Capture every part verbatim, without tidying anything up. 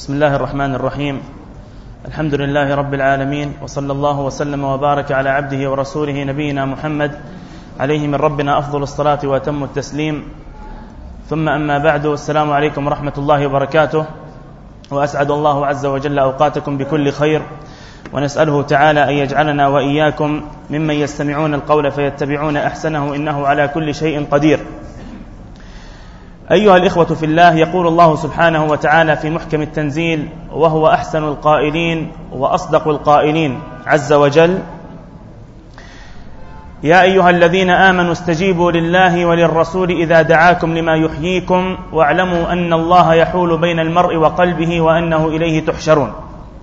بسم الله الرحمن الرحيم. الحمد لله رب العالمين، وصلى الله وسلم وبارك على عبده ورسوله نبينا محمد عليه من ربنا أفضل الصلاة وأتم التسليم. ثم أما بعد، السلام عليكم ورحمة الله وبركاته، وأسعد الله عز وجل أوقاتكم بكل خير، ونسأله تعالى أن يجعلنا وإياكم ممن يستمعون القول فيتبعون أحسنه، إنه على كل شيء قدير. أيها الإخوة في الله، يقول الله سبحانه وتعالى في محكم التنزيل: وهو أحسن القائلين وأصدق القائلين عز وجل: يا أيها الذين آمنوا استجيبوا لله وللرسول إذا دعاكم لما يحييكم واعلموا أن الله يحول بين المرء وقلبه وأنه إليه تحشرون.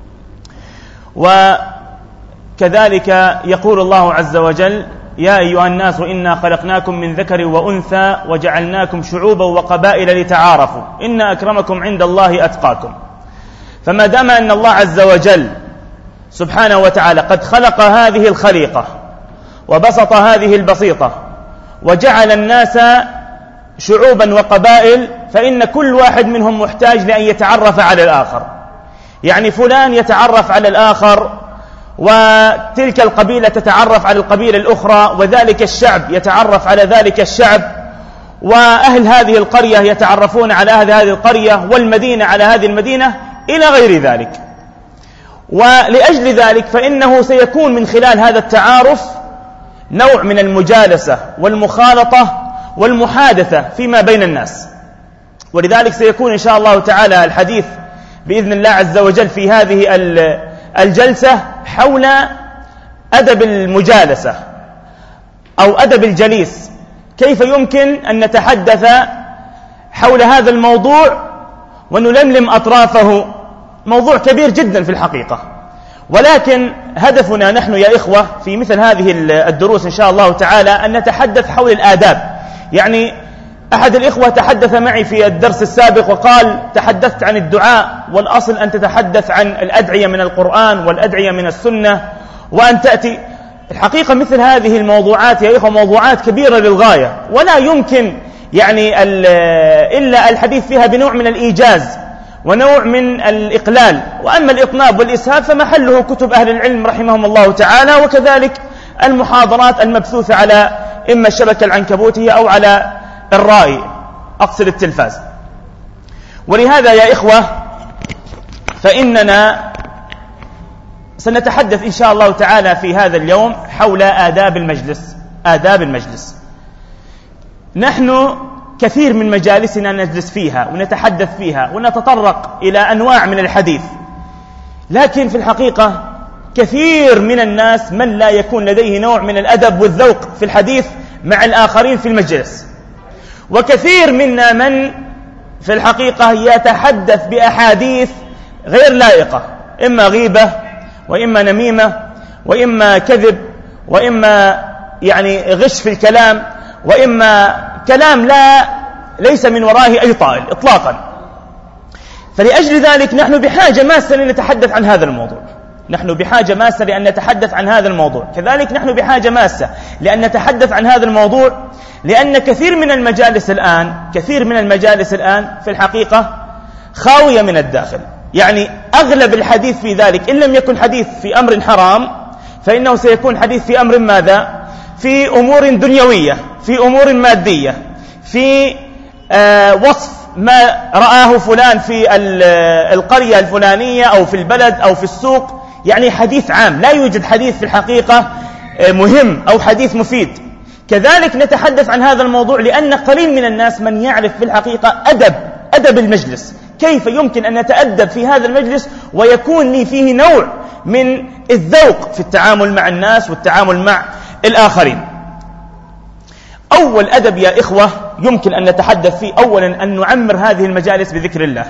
وكذلك يقول الله عز وجل: يا أيها الناس إنا خلقناكم من ذكر وأنثى وجعلناكم شعوبا وقبائل لتعارفوا إن أكرمكم عند الله أتقاكم. فما دام أن الله عز وجل سبحانه وتعالى قد خلق هذه الخليقة وبسط هذه البسيطة وجعل الناس شعوبا وقبائل، فإن كل واحد منهم محتاج لأن يتعرف على الآخر. يعني فلان يتعرف على الآخر، وتلك القبيلة تتعرف على القبيلة الأخرى، وذلك الشعب يتعرف على ذلك الشعب، وأهل هذه القرية يتعرفون على أهل هذه القرية، والمدينة على هذه المدينة، إلى غير ذلك. ولأجل ذلك فإنه سيكون من خلال هذا التعارف نوع من المجالسة والمخالطة والمحادثة فيما بين الناس. ولذلك سيكون إن شاء الله تعالى الحديث بإذن الله عز وجل في هذه الجلسة حول أدب المجالسة أو أدب الجليس، كيف يمكن أن نتحدث حول هذا الموضوع ونلملم أطرافه. موضوع كبير جدا في الحقيقة، ولكن هدفنا نحن يا إخوة في مثل هذه الدروس إن شاء الله تعالى أن نتحدث حول الآداب. يعني أحد الإخوة تحدث معي في الدرس السابق وقال: تحدثت عن الدعاء، والأصل أن تتحدث عن الأدعية من القرآن والأدعية من السنة، وأن تأتي. الحقيقة مثل هذه الموضوعات يا إخوة موضوعات كبيرة للغاية، ولا يمكن يعني إلا الحديث فيها بنوع من الإيجاز ونوع من الإقلال. وأما الإطناب والإسهاب فمحله كتب أهل العلم رحمهم الله تعالى، وكذلك المحاضرات المبثوثة على إما الشبكة العنكبوتية أو على الرائي، أقصد التلفاز. ولهذا يا إخوة فإننا سنتحدث إن شاء الله تعالى في هذا اليوم حول آداب المجلس. آداب المجلس، نحن كثير من مجالسنا نجلس فيها ونتحدث فيها ونتطرق إلى أنواع من الحديث، لكن في الحقيقة كثير من الناس من لا يكون لديه نوع من الأدب والذوق في الحديث مع الآخرين في المجلس، وكثير منا من في الحقيقة يتحدث بأحاديث غير لائقة، إما غيبة وإما نميمة وإما كذب وإما يعني غش في الكلام وإما كلام لا ليس من ورائه أي طائل إطلاقا. فلأجل ذلك نحن بحاجة ماسة لنتحدث عن هذا الموضوع. نحن بحاجة ماسة لأن نتحدث عن هذا الموضوع. كذلك نحن بحاجة ماسة لأن نتحدث عن هذا الموضوع، لأن كثير من المجالس الآن كثير من المجالس الآن في الحقيقة خاوية من الداخل. يعني أغلب الحديث في ذلك إن لم يكن حديث في أمر حرام فإنه سيكون حديث في أمر ماذا؟ في أمور دنيوية، في أمور مادية، في آه وصف ما رآه فلان في القرية الفلانية أو في البلد أو في السوق. يعني حديث عام، لا يوجد حديث في الحقيقة مهم أو حديث مفيد. كذلك نتحدث عن هذا الموضوع لأن قليل من الناس من يعرف في الحقيقة أدب أدب المجلس، كيف يمكن أن نتأدب في هذا المجلس ويكون لي فيه نوع من الذوق في التعامل مع الناس والتعامل مع الآخرين. أول أدب يا إخوة يمكن أن نتحدث فيه، أولا أن نعمر هذه المجالس بذكر الله.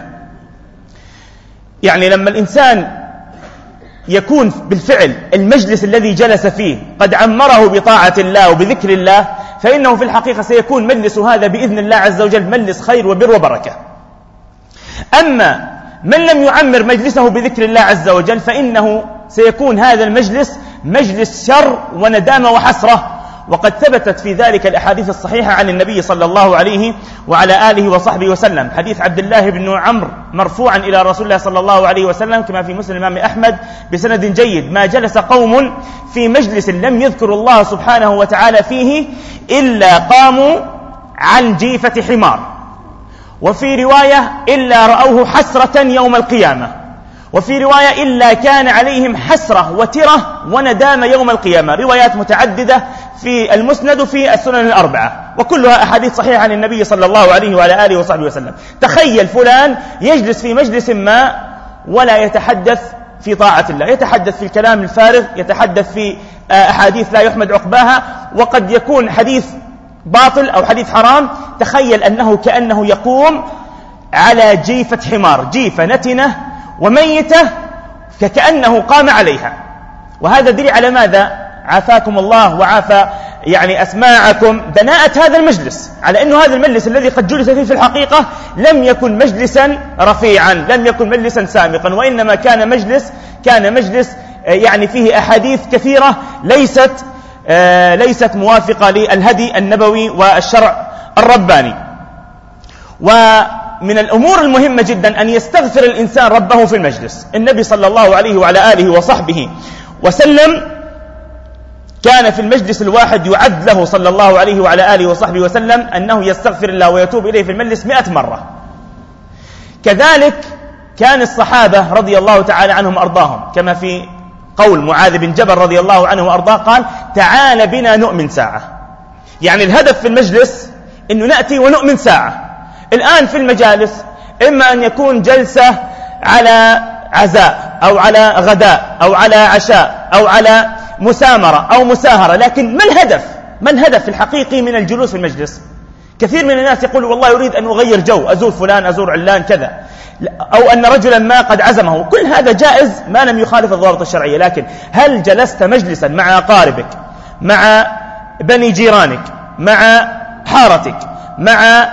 يعني لما الإنسان يكون بالفعل المجلس الذي جلس فيه قد عمره بطاعة الله وبذكر الله، فإنه في الحقيقة سيكون مجلس هذا بإذن الله عز وجل مجلس خير وبر وبركة. أما من لم يعمر مجلسه بذكر الله عز وجل فإنه سيكون هذا المجلس مجلس شر وندامة وحسرة، وقد ثبتت في ذلك الأحاديث الصحيحة عن النبي صلى الله عليه وعلى آله وصحبه وسلم. حديث عبد الله بن عمرو مرفوعا إلى رسول الله صلى الله عليه وسلم كما في مسلم الإمام أحمد بسند جيد: ما جلس قوم في مجلس لم يذكروا الله سبحانه وتعالى فيه إلا قاموا عن جيفة حمار، وفي رواية إلا رأوه حسرة يوم القيامة، وفي رواية إلا كان عليهم حسرة وترة وندامة يوم القيامة. روايات متعددة في المسند في السنن الأربعة، وكلها أحاديث صحيحة عن النبي صلى الله عليه وعلى آله وصحبه وسلم. تخيل فلان يجلس في مجلس ما ولا يتحدث في طاعة الله، يتحدث في الكلام الفارغ، يتحدث في أحاديث لا يحمد عقباها، وقد يكون حديث باطل أو حديث حرام. تخيل أنه كأنه يقوم على جيفة حمار، جيفة نتنة وميتة كأنه قام عليها. وهذا دليل على ماذا؟ عافاكم الله وعافى يعني أسماعكم دناءة هذا المجلس، على أنه هذا المجلس الذي قد جلس فيه في الحقيقة لم يكن مجلسا رفيعا، لم يكن مجلسا سامقا، وإنما كان مجلس كان مجلس يعني فيه أحاديث كثيرة ليست آه ليست موافقة للهدي النبوي والشرع الرباني. ومن الأمور المهمة جدا أن يستغفر الإنسان ربه في المجلس. النبي صلى الله عليه وعلى آله وصحبه وسلم كان في المجلس الواحد يعد له صلى الله عليه وعلى آله وصحبه وسلم أنه يستغفر الله ويتوب إليه في المجلس مئة مرة. كذلك كان الصحابة رضي الله تعالى عنهم وأرضاهم، كما في قول معاذ بن جبل رضي الله عنه وأرضاه قال: تعال بنا نؤمن ساعة. يعني الهدف في المجلس أنه نأتي ونؤمن ساعة. الآن في المجالس إما أن يكون جلسة على عزاء أو على غداء أو على عشاء أو على مسامرة أو مساهرة، لكن ما الهدف؟ ما الهدف الحقيقي من الجلوس في المجلس؟ كثير من الناس يقول والله أريد أن أغير جو، أزور فلان، أزور علان كذا، أو أن رجلا ما قد عزمه. كل هذا جائز ما لم يخالف الضوابط الشرعية، لكن هل جلست مجلسا مع أقاربك، مع بني جيرانك، مع حارتك، مع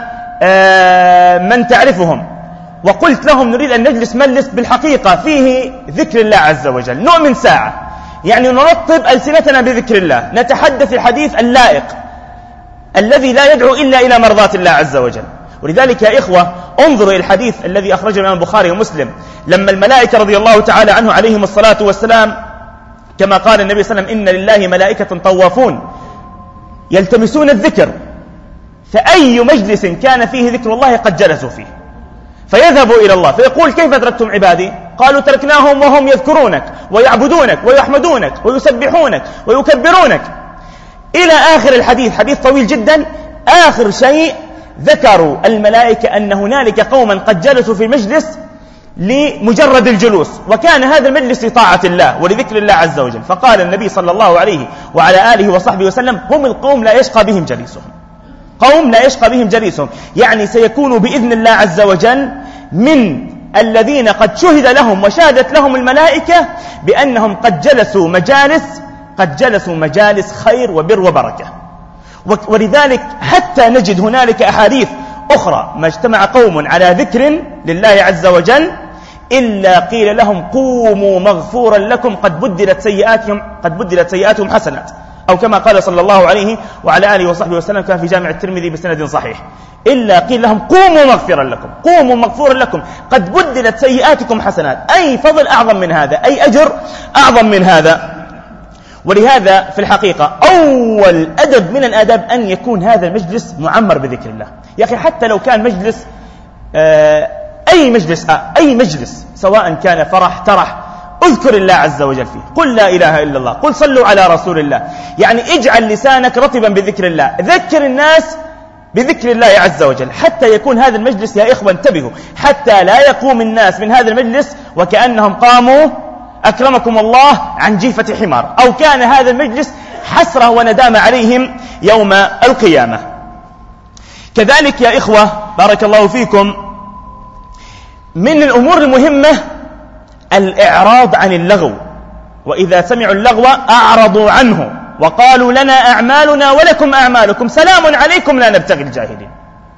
آه من تعرفهم، وقلت لهم نريد أن نجلس مجلس بالحقيقة فيه ذكر الله عز وجل، نؤمن ساعة، يعني نرطب ألسنتنا بذكر الله، نتحدث الحديث اللائق الذي لا يدعو إلا إلى مرضات الله عز وجل. ولذلك يا إخوة انظروا إلى الحديث الذي أخرجه الإمام البخاري ومسلم، لما الملائكة رضي الله تعالى عنه عليهم الصلاة والسلام، كما قال النبي صلى الله عليه وسلم: إن لله ملائكة طوافون يلتمسون الذكر، فأي مجلس كان فيه ذكر الله قد جلسوا فيه، فيذهبوا إلى الله فيقول: كيف تركتم عبادي؟ قالوا: تركناهم وهم يذكرونك ويعبدونك ويحمدونك ويسبحونك ويكبرونك، إلى آخر الحديث. حديث طويل جدا. آخر شيء ذكروا الملائكة أن هنالك قوما قد جلسوا في المجلس لمجرد الجلوس، وكان هذا المجلس لطاعة الله ولذكر الله عز وجل. فقال النبي صلى الله عليه وعلى آله وصحبه وسلم: هم القوم لا يشقى بهم جليسهم، قوم لا يشقى بهم جليسهم، يعني سيكون بإذن الله عز وجل من الذين قد شهد لهم وشهدت لهم الملائكة بأنهم قد جلسوا مجالس قد جلسوا مجالس خير وبر وبركة. ولذلك حتى نجد هنالك أحاديث أخرى: ما اجتمع قوم على ذكر لله عز وجل إلا قيل لهم قوموا مغفورا لكم قد بدلت سيئاتهم قد بدلت سيئاتهم حسنات، أو كما قال صلى الله عليه وعلى آله وصحبه وسلم كان في جامع الترمذي بسند صحيح: إلا قيل لهم قوموا مغفرا لكم قوموا مغفورا لكم قد بدلت سيئاتكم حسنات. أي فضل أعظم من هذا، أي أجر أعظم من هذا. ولهذا في الحقيقة أول أدب من الآداب أن يكون هذا المجلس معمر بذكر الله. يا أخي حتى لو كان مجلس آه أي مجلس آه أي مجلس سواء كان فرح ترح، اذكر الله عز وجل فيه، قل لا إله إلا الله، قل صلوا على رسول الله، يعني اجعل لسانك رطبا بذكر الله، ذكر الناس بذكر الله عز وجل، حتى يكون هذا المجلس يا إخوة انتبهوا، حتى لا يقوم الناس من هذا المجلس وكأنهم قاموا أكرمكم الله عن جيفة حمار، أو كان هذا المجلس حسرة وندامة عليهم يوم القيامة. كذلك يا إخوة بارك الله فيكم من الأمور المهمة الإعراض عن اللغو، وإذا سمعوا اللغو أعرضوا عنه وقالوا لنا أعمالنا ولكم أعمالكم سلام عليكم لا نبتغي الجاهلين.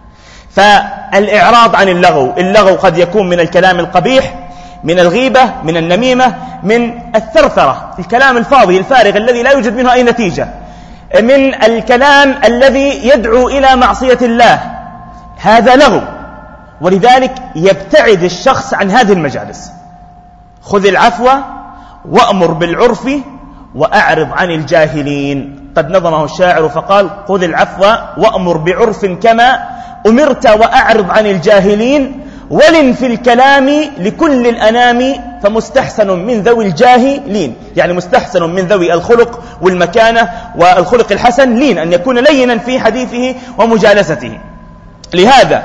فالإعراض عن اللغو، اللغو قد يكون من الكلام القبيح، من الغيبة، من النميمة، من الثرثرة، الكلام الفاضي الفارغ الذي لا يوجد منه أي نتيجة. من الكلام الذي يدعو إلى معصية الله، هذا لغو، ولذلك يبتعد الشخص عن هذه المجالس. خذ العفو وأمر بالعرف وأعرض عن الجاهلين. قد نظمه الشاعر فقال: خذ العفو وأمر بعرف كما أمرت وأعرض عن الجاهلين، ولن في الكلام لكل الأنام فمستحسن من ذوي الجاهلين. يعني مستحسن من ذوي الخلق والمكانة والخلق الحسن لين، أن يكون لينا في حديثه ومجالسته. لهذا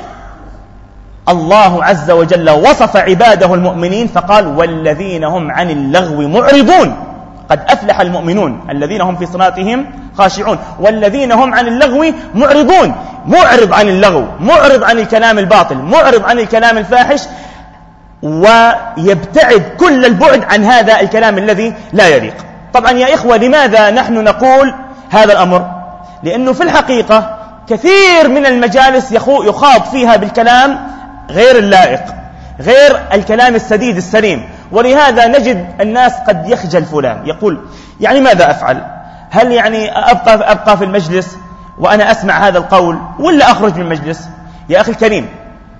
الله عز وجل وصف عباده المؤمنين فقال: والذين هم عن اللغو معرضون. قد أفلح المؤمنون الذين هم في صلاتهم خاشعون. والذين هم عن اللغو معرضون، معرض عن اللغو، معرض عن الكلام الباطل، معرض عن الكلام الفاحش، ويبتعد كل البعد عن هذا الكلام الذي لا يليق. طبعا يا إخوة، لماذا نحن نقول هذا الأمر؟ لأنه في الحقيقة كثير من المجالس يخاض فيها بالكلام غير اللائق، غير الكلام السديد السليم. ولهذا نجد الناس قد يخجل فلان، يقول: يعني ماذا أفعل؟ هل يعني أبقى, أبقى في المجلس وأنا أسمع هذا القول، ولا أخرج من المجلس؟ يا أخي الكريم،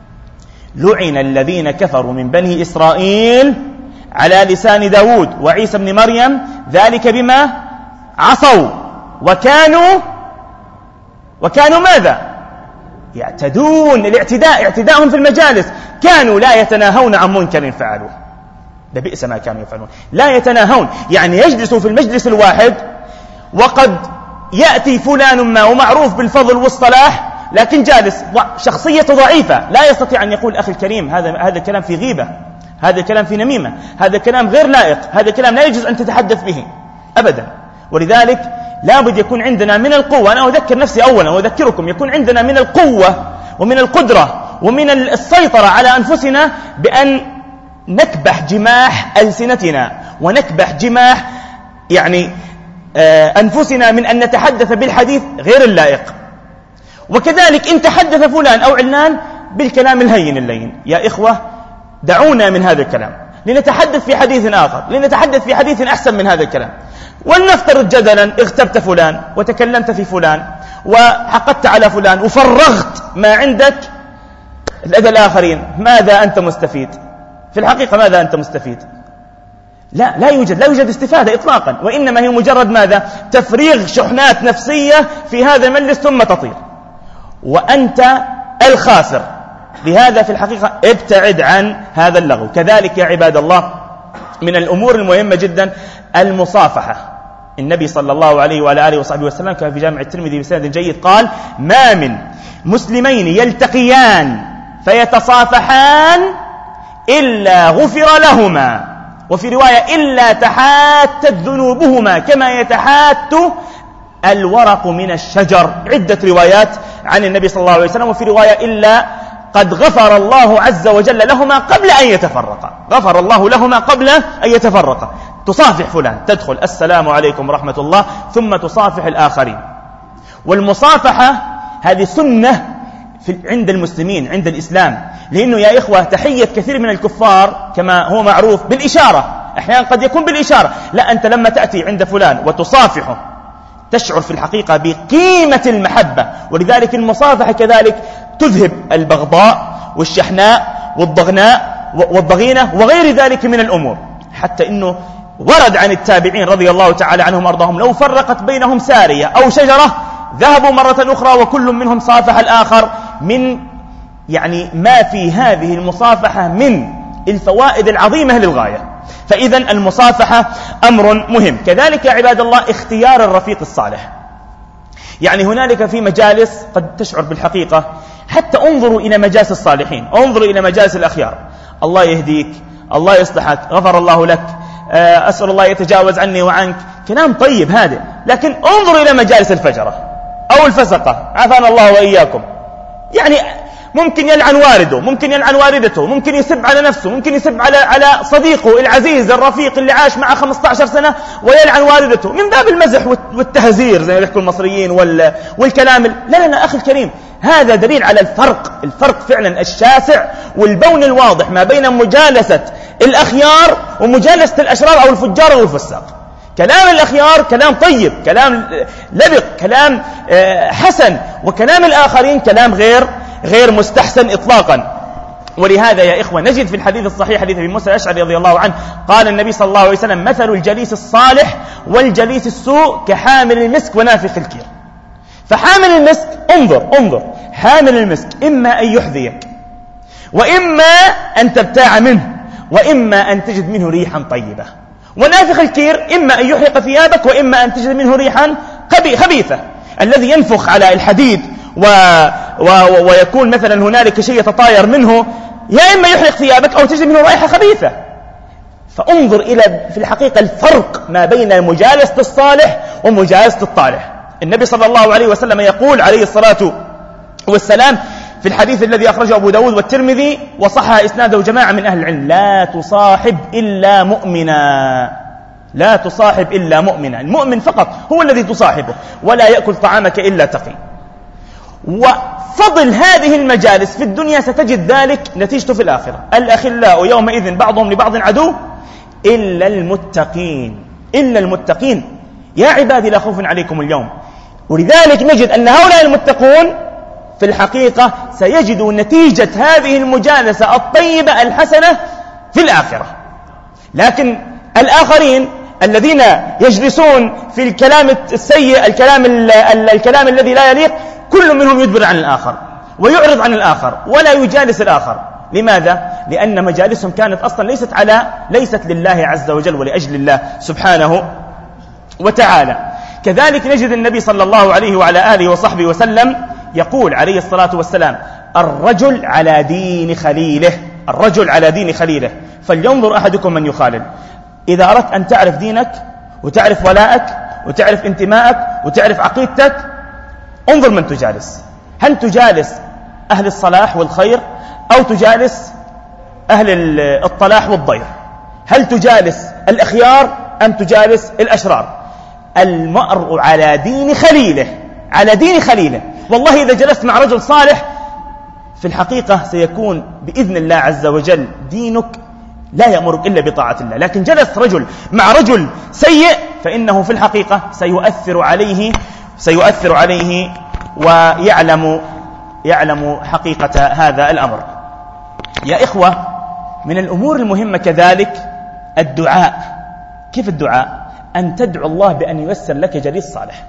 لعن الذين كفروا من بني إسرائيل على لسان داود وعيسى بن مريم، ذلك بما عصوا وكانوا وكانوا ماذا؟ يعتدون. الاعتداء، اعتداءهم في المجالس، كانوا لا يتناهون عن منكر فعلوه. لبئس ما كانوا يفعلون. لا يتناهون، يعني يجلسوا في المجلس الواحد، وقد يأتي فلان ما ومعروف بالفضل والصلاح، لكن جالس شخصية ضعيفة، لا يستطيع أن يقول: أخي الكريم، هذا هذا الكلام في غيبة، هذا الكلام في نميمة، هذا الكلام غير لائق، هذا الكلام لا يجوز أن تتحدث به أبدا. ولذلك لابد يكون عندنا من القوة، أنا أذكر نفسي أولا وأذكركم، يكون عندنا من القوة ومن القدرة ومن السيطرة على أنفسنا بأن نكبح جماح ألسنتنا، ونكبح جماح يعني أنفسنا من أن نتحدث بالحديث غير اللائق. وكذلك إن تحدث فلان أو علان بالكلام الهين اللين، يا إخوة دعونا من هذا الكلام، لنتحدث في حديث آخر، لنتحدث في حديث أحسن من هذا الكلام. ولنفترض جدلا اغتبت فلان وتكلمت في فلان وحقدت على فلان وفرغت ما عندك لدى الآخرين، ماذا أنت مستفيد؟ في الحقيقة ماذا أنت مستفيد؟ لا لا يوجد لا يوجد استفادة إطلاقا، وإنما هي مجرد ماذا؟ تفريغ شحنات نفسية في هذا المجلس ثم تطير، وأنت الخاسر. لهذا في الحقيقة ابتعد عن هذا اللغو. كذلك يا عباد الله، من الأمور المهمة جدا المصافحة. النبي صلى الله عليه وعلى آله وصحبه وسلم كان في جامع الترمذي بسند جيد قال: ما من مسلمين يلتقيان فيتصافحان إلا غفر لهما، وفي رواية إلا تحاتت ذنوبهما كما يتحات الورق من الشجر. عدة روايات عن النبي صلى الله عليه وسلم، وفي رواية إلا قد غفر الله عز وجل لهما قبل أن يتفرقا. غفر الله لهما قبل أن يتفرقا. تصافح فلان، تدخل السلام عليكم ورحمة الله، ثم تصافح الآخرين. والمصافحة هذه سنة في عند المسلمين، عند الإسلام، لأنه يا إخوة تحية كثير من الكفار كما هو معروف بالإشارة، أحيانا قد يكون بالإشارة. لا، أنت لما تأتي عند فلان وتصافحه تشعر في الحقيقة بقيمة المحبة. ولذلك المصافحة كذلك تذهب البغضاء والشحناء والضغناء والضغينة وغير ذلك من الأمور. حتى إنه ورد عن التابعين رضي الله تعالى عنهم وارضاهم: لو فرقت بينهم سارية أو شجرة ذهبوا مرة أخرى وكل منهم صافح الآخر، من يعني ما في هذه المصافحة من الفوائد العظيمة للغاية. فإذا المصافحة أمر مهم. كذلك يا عباد الله اختيار الرفيق الصالح. يعني هنالك في مجالس قد تشعر بالحقيقة، حتى انظروا إلى مجالس الصالحين، انظروا إلى مجالس الأخيار، الله يهديك، الله يصلحك، غفر الله لك، أسأل الله يتجاوز عني وعنك، كلام طيب هذا. لكن انظروا إلى مجالس الفجرة أو الفسقة، عافانا الله وإياكم. يعني ممكن يلعن والده، ممكن يلعن والدته، ممكن يسب على نفسه، ممكن يسب على على صديقه العزيز الرفيق اللي عاش معه خمسة عشر سنة ويلعن والدته من باب المزح والتهزير زي ما يحكوا المصريين وال والكلام. لا لا لا أخي الكريم، هذا دليل على الفرق، الفرق فعلا الشاسع والبون الواضح ما بين مجالسة الأخيار ومجالسة الأشرار أو الفجار أو الفساق. كلام الأخيار كلام طيب، كلام لبق، كلام حسن، وكلام الآخرين كلام غير غير مستحسن إطلاقا. ولهذا يا إخوة نجد في الحديث الصحيح حديث أبي موسى الأشعري رضي الله عنه قال النبي صلى الله عليه وسلم: مثل الجليس الصالح والجليس السوء كحامل المسك ونافخ الكير. فحامل المسك انظر انظر حامل المسك إما أن يحذيك، وإما أن تبتاع منه، وإما أن تجد منه ريحا طيبة. ونافخ الكير إما أن يحرق ثيابك، وإما أن تجد منه ريحا خبيثة. الذي ينفخ على الحديد و... و... ويكون مثلا هنالك شيء يتطاير منه، يا إما يحرق ثيابك أو تجد منه رائحة خبيثة. فانظر إلى في الحقيقة الفرق ما بين مجالسة الصالح ومجالسة الطالح. النبي صلى الله عليه وسلم يقول عليه الصلاة والسلام في الحديث الذي أخرجه أبو داود والترمذي وصحح إسناده جماعة من أهل العلم: لا تصاحب إلا مؤمنا، لا تصاحب إلا مؤمنا. المؤمن فقط هو الذي تصاحبه، ولا يأكل طعامك إلا تقي. وفضل هذه المجالس في الدنيا ستجد ذلك نتيجته في الآخرة. الأخلاء يومئذ بعضهم لبعض عدو إلا المتقين، إلا المتقين. يا عبادي لا خوف عليكم اليوم. ولذلك نجد أن هؤلاء المتقون في الحقيقة سيجدوا نتيجة هذه المجالسة الطيبة الحسنة في الآخرة. لكن الآخرين الذين يجلسون في الكلام السيء، الكلام, الكلام الذي لا يليق، كل منهم يدبر عن الآخر ويعرض عن الآخر ولا يجالس الآخر. لماذا؟ لأن مجالسهم كانت أصلا ليست على ليست لله عز وجل ولأجل الله سبحانه وتعالى. كذلك نجد النبي صلى الله عليه وعلى آله وصحبه وسلم يقول عليه الصلاة والسلام: الرجل على دين خليله، الرجل على دين خليله، فلينظر أحدكم من يخالل. إذا أردت أن تعرف دينك وتعرف ولاءك وتعرف انتمائك وتعرف عقيدتك، انظر من تجالس. هل تجالس أهل الصلاح والخير أو تجالس أهل الطلاح والضير؟ هل تجالس الأخيار أم تجالس الأشرار؟ المرء على دين خليله، على دين خليله. والله إذا جلست مع رجل صالح في الحقيقة سيكون بإذن الله عز وجل دينك لا يأمرك إلا بطاعة الله. لكن جلس رجل مع رجل سيء فإنه في الحقيقة سيؤثر عليه سيؤثر عليه ويعلم يعلم حقيقة هذا الأمر. يا إخوة، من الأمور المهمة كذلك الدعاء. كيف الدعاء؟ أن تدعو الله بأن ييسر لك جليس صالح.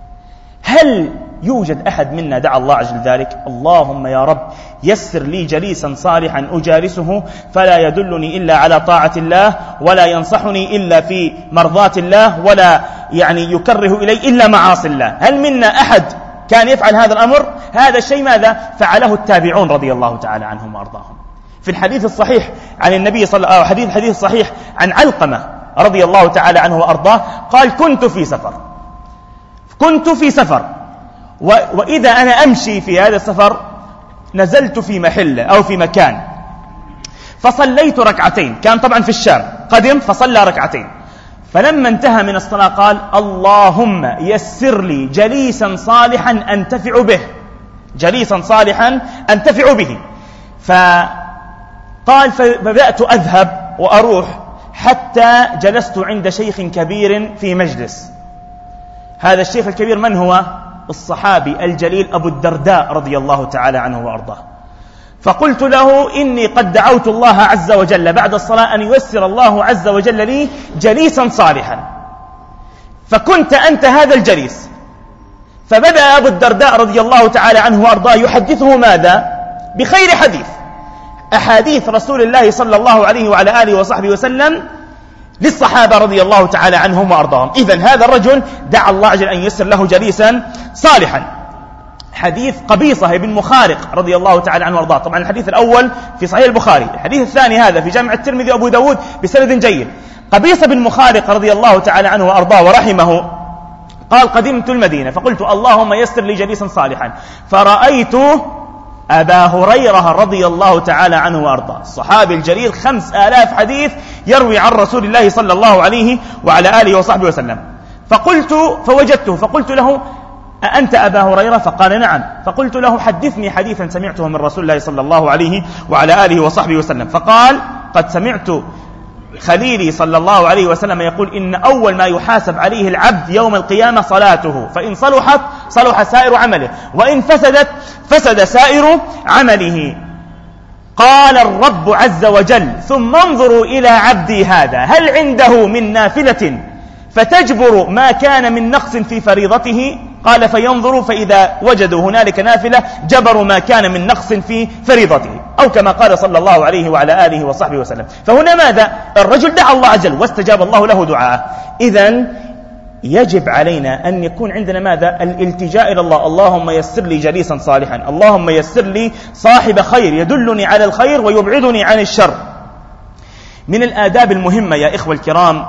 هل يوجد أحد منا دعا الله عز وجل ذلك؟ اللهم يا رب يسر لي جليسا صالحا أجالسه فلا يدلني إلا على طاعة الله، ولا ينصحني إلا في مرضات الله، ولا يعني يكره إلي إلا معاصي الله. هل منا أحد كان يفعل هذا الأمر؟ هذا الشيء ماذا فعله التابعون رضي الله تعالى عنهم وأرضاهم. في الحديث الصحيح عن النبي صلى الله عليه وسلم، حديث الحديث الصحيح عن علقمة رضي الله تعالى عنه وأرضاه قال: كنت في سفر كنت في سفر و... وإذا أنا أمشي في هذا السفر نزلت في محل أو في مكان فصليت ركعتين. كان طبعا في الشام، قدم فصلى ركعتين. فلما انتهى من الصلاة قال: اللهم يسر لي جليسا صالحا أنتفع به، جليسا صالحا أنتفع به. فقال: فبدأت أذهب وأروح حتى جلست عند شيخ كبير في مجلس. هذا الشيخ الكبير من هو؟ الصحابي الجليل أبو الدرداء رضي الله تعالى عنه وأرضاه. فقلت له: إني قد دعوت الله عز وجل بعد الصلاة أن ييسر الله عز وجل لي جليسا صالحا، فكنت أنت هذا الجليس. فبدأ أبو الدرداء رضي الله تعالى عنه وأرضاه يحدثه ماذا؟ بخير حديث، أحاديث رسول الله صلى الله عليه وعلى آله وصحبه وسلم للصحابة رضي الله تعالى عنهم وأرضاهم. إذن هذا الرجل دعا الله عز وجل أن ييسر له جليسا صالحا. حديث قبيصة بن مخارق رضي الله تعالى عنه وأرضاه. طبعا الحديث الأول في صحيح البخاري، الحديث الثاني هذا في جامع الترمذي وأبو داود بسند جيد. قبيصة بن مخارق رضي الله تعالى عنه وأرضاه ورحمه قال: قدمت المدينة فقلت: اللهم يسر لي جليسا صالحا، فرأيت أبا هريرة رضي الله تعالى عنه وأرضاه، الصحابي الجليل، خمس آلاف حديث يروي عن رسول الله صلى الله عليه وعلى آله وصحبه وسلم. فقلت فوجدته فقلت له: أأنت أبا هريرة؟ فقال: نعم. فقلت له: حدثني حديثا سمعته من رسول الله صلى الله عليه وعلى آله وصحبه وسلم. فقال: قد سمعت خليلي صلى الله عليه وسلم يقول إن أول ما يحاسب عليه العبد يوم القيامة صلاته، فإن صلحت صلح سائر عمله، وإن فسدت فسد سائر عمله. قال الرب عز وجل: ثم انظروا إلى عبدي هذا هل عنده من نافلة فتجبر ما كان من نقص في فريضته؟ قال: فينظروا فإذا وجدوا هنالك نافلة جبروا ما كان من نقص في فريضته، أو كما قال صلى الله عليه وعلى آله وصحبه وسلم. فهنا ماذا؟ الرجل دعا الله عز وجل واستجاب الله له دعاءه. إذن يجب علينا أن يكون عندنا ماذا؟ الالتجاء إلى الله. اللهم يسر لي جليسا صالحا، اللهم يسر لي صاحب خير يدلني على الخير ويبعدني عن الشر. من الآداب المهمة يا إخوة الكرام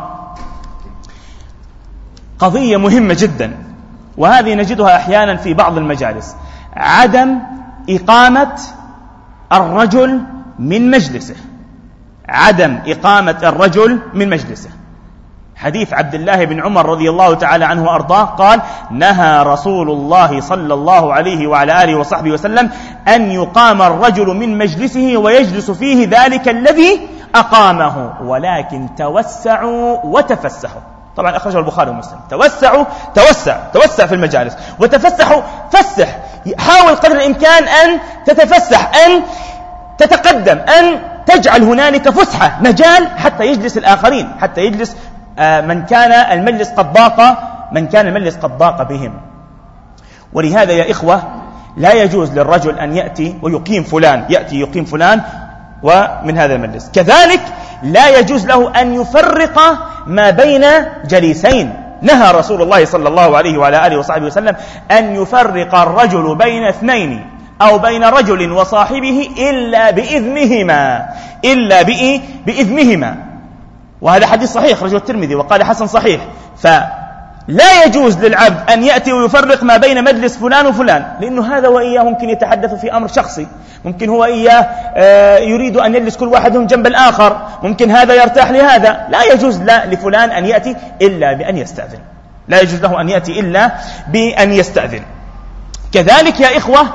قضية مهمة جدا، وهذه نجدها أحيانا في بعض المجالس: عدم إقامة الرجل من مجلسه. عدم إقامة الرجل من مجلسه. حديث عبد الله بن عمر رضي الله تعالى عنه وأرضاه قال: نهى رسول الله صلى الله عليه وعلى آله وصحبه وسلم أن يقام الرجل من مجلسه ويجلس فيه ذلك الذي أقامه، ولكن توسعوا وتفسحوا. طبعا أخرجه البخاري ومسلم. توسعوا توسع توسع في المجالس، وتفسحوا فسح. حاول قدر الإمكان أن تتفسح، أن تتقدم، أن تجعل هنالك فسحة مجال حتى يجلس الآخرين، حتى يجلس من كان المجلس قد ضاق من كان المجلس قد ضاق بهم. ولهذا يا إخوة لا يجوز للرجل أن يأتي ويقيم فلان، يأتي يقيم فلان ومن هذا المجلس. كذلك لا يجوز له أن يفرق ما بين جليسين. نهى رسول الله صلى الله عليه وعلى آله وصحبه وسلم أن يفرق الرجل بين اثنين أو بين رجل وصاحبه إلا بإذنهما إلا بإذنهما وهذا حديث صحيح رجل الترمذي وقال حسن صحيح. فلا يجوز للعبد أن يأتي ويفرق ما بين مجلس فلان وفلان، لأنه هذا وإياه ممكن يتحدث في أمر شخصي، ممكن هو إياه يريد أن يجلس كل واحدهم جنب الآخر، ممكن هذا يرتاح لهذا. لا يجوز لا لفلان أن يأتي إلا بأن يستأذن، لا يجوز له أن يأتي إلا بأن يستأذن. كذلك يا إخوة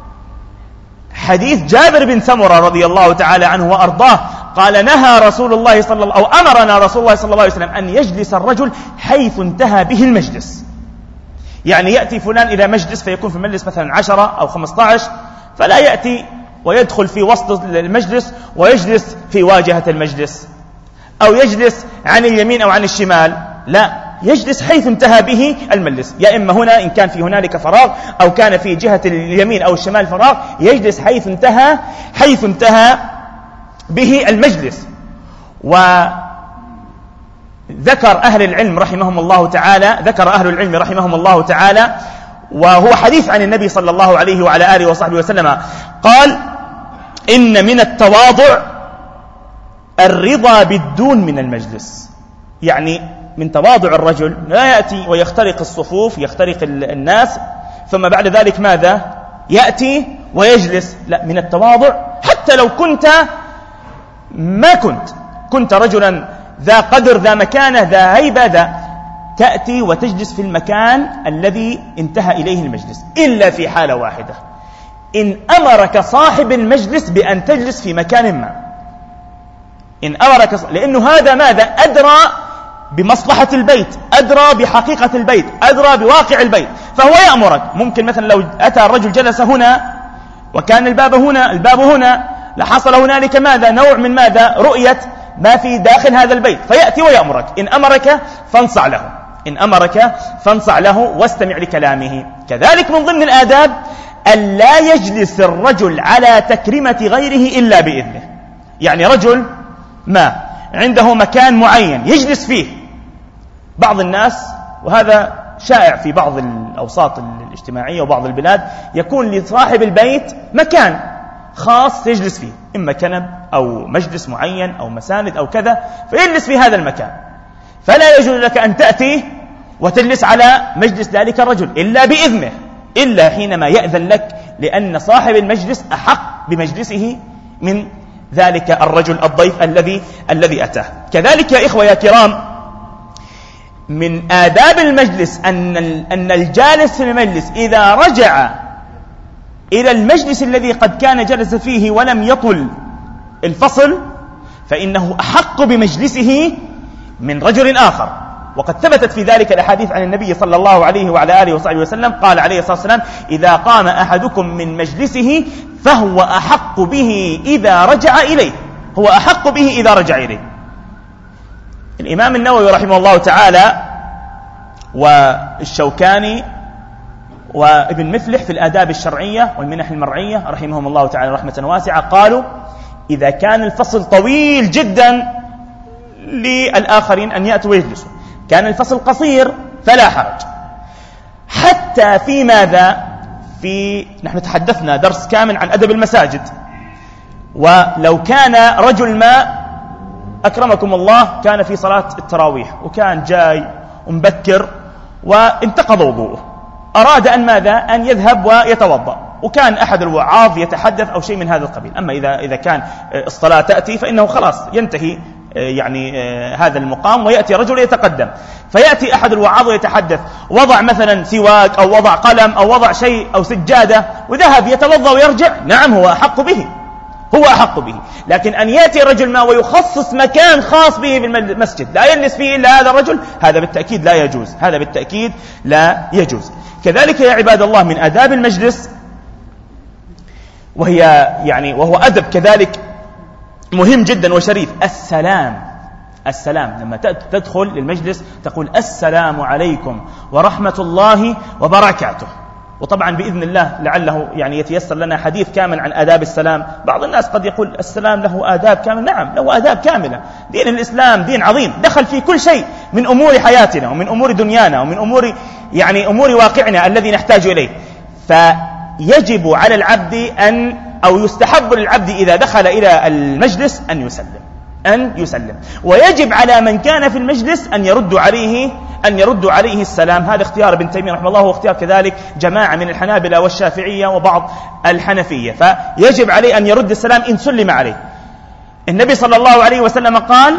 حديث جابر بن سمرة رضي الله تعالى عنه وأرضاه قال: نهى رسول الله صلى الله أو أمرنا رسول الله صلى الله عليه وسلم أن يجلس الرجل حيث انتهى به المجلس. يعني يأتي فلان إلى مجلس فيكون في المجلس مثلا عشرة أو خمسة عشر، فلا يأتي ويدخل في وسط المجلس ويجلس في واجهة المجلس أو يجلس عن اليمين أو عن الشمال، لا، يجلس حيث انتهى به المجلس. يا إما هنا إن كان في هنالك فراغ أو كان في جهة اليمين أو الشمال فراغ، يجلس حيث انتهى حيث انتهى به المجلس. وذكر أهل العلم رحمهم الله تعالى ذكر أهل العلم رحمهم الله تعالى وهو حديث عن النبي صلى الله عليه وعلى آله وصحبه وسلم قال: إن من التواضع الرضا بالدون من المجلس. يعني من تواضع الرجل لا يأتي ويخترق الصفوف، يخترق الناس، ثم بعد ذلك ماذا؟ يأتي ويجلس. لا، من التواضع حتى لو كنت ما كنت كنت رجلا ذا قدر ذا مكانة ذا هيبة ذا، تأتي وتجلس في المكان الذي انتهى إليه المجلس، إلا في حالة واحدة: إن أمرك صاحب المجلس بأن تجلس في مكان ما. إن أمرك ص... لأنه هذا ماذا؟ أدرى بمصلحة البيت، أدرى بحقيقة البيت، أدرى بواقع البيت، فهو يأمرك. ممكن مثلا لو أتى الرجل جلس هنا وكان الباب هنا الباب هنا لحصل هنالك ماذا؟ نوع من ماذا؟ رؤية ما في داخل هذا البيت، فيأتي ويأمرك. إن أمرك فانصع له إن أمرك فانصع له واستمع لكلامه. كذلك من ضمن الآداب أن لا يجلس الرجل على تكريمة غيره إلا بإذنه. يعني رجل ما عنده مكان معين يجلس فيه، بعض الناس وهذا شائع في بعض الأوساط الاجتماعية وبعض البلاد يكون لصاحب البيت مكان خاص يجلس فيه، إما كنب أو مجلس معين أو مساند أو كذا، فيجلس في هذا المكان. فلا يجوز لك أن تأتي وتجلس على مجلس ذلك الرجل إلا بإذنه، إلا حينما يأذن لك، لأن صاحب المجلس أحق بمجلسه من ذلك الرجل الضيف الذي الذي أتاه. كذلك يا إخوة يا كرام من آداب المجلس أن أن الجالس في المجلس إذا رجع إلى المجلس الذي قد كان جلس فيه ولم يطل الفصل، فإنه أحق بمجلسه من رجل آخر. وقد ثبتت في ذلك الأحاديث عن النبي صلى الله عليه وعلى آله وصحبه وسلم، قال عليه الصلاة والسلام: إذا قام أحدكم من مجلسه فهو أحق به إذا رجع إليه، هو أحق به إذا رجع إليه. الإمام النووي رحمه الله تعالى والشوكاني وابن مفلح في الآداب الشرعية والمنح المرعية رحمهم الله تعالى رحمة واسعة قالوا: إذا كان الفصل طويل جدا للآخرين أن يأتوا ويجلسوا، كان الفصل قصير فلا حرج. حتى في ماذا؟ في نحن تحدثنا درس كامل عن أدب المساجد، ولو كان رجل ما أكرمكم الله كان في صلاة التراويح وكان جاي ومبكر وانتقض وضوءه، أراد أن ماذا؟ أن يذهب ويتوضأ، وكان أحد الوعاظ يتحدث أو شيء من هذا القبيل. أما إذا إذا كان الصلاة تأتي فإنه خلاص ينتهي يعني هذا المقام ويأتي رجل يتقدم، فيأتي أحد الوعاظ ويتحدث، وضع مثلا سواك أو وضع قلم أو وضع شيء أو سجادة وذهب يتوضأ ويرجع، نعم هو أحق به، هو أحق به. لكن أن يأتي رجل ما ويخصص مكان خاص به في المسجد لا يجلس فيه إلا هذا الرجل، هذا بالتأكيد لا يجوز، هذا بالتأكيد لا يجوز. كذلك يا عباد الله من آداب المجلس، وهي يعني وهو أدب كذلك مهم جدا وشريف، السلام. السلام لما تدخل للمجلس تقول: السلام عليكم ورحمة الله وبركاته. وطبعا بإذن الله لعله يعني يتيسر لنا حديث كامل عن آداب السلام. بعض الناس قد يقول السلام له آداب كاملة، نعم له آداب كاملة. دين الإسلام دين عظيم دخل في كل شيء من أمور حياتنا ومن أمور دنيانا ومن أمور يعني أمور واقعنا الذي نحتاج إليه. فيجب على العبد أن أو يستحب للعبد إذا دخل إلى المجلس أن يسلم أن يسلم ويجب على من كان في المجلس أن يرد عليه أن يرد عليه السلام. هذا اختيار ابن تيمية رحمه الله، واختيار كذلك جماعة من الحنابلة والشافعية وبعض الحنفية، فيجب عليه أن يرد السلام إن سلم عليه. النبي صلى الله عليه وسلم قال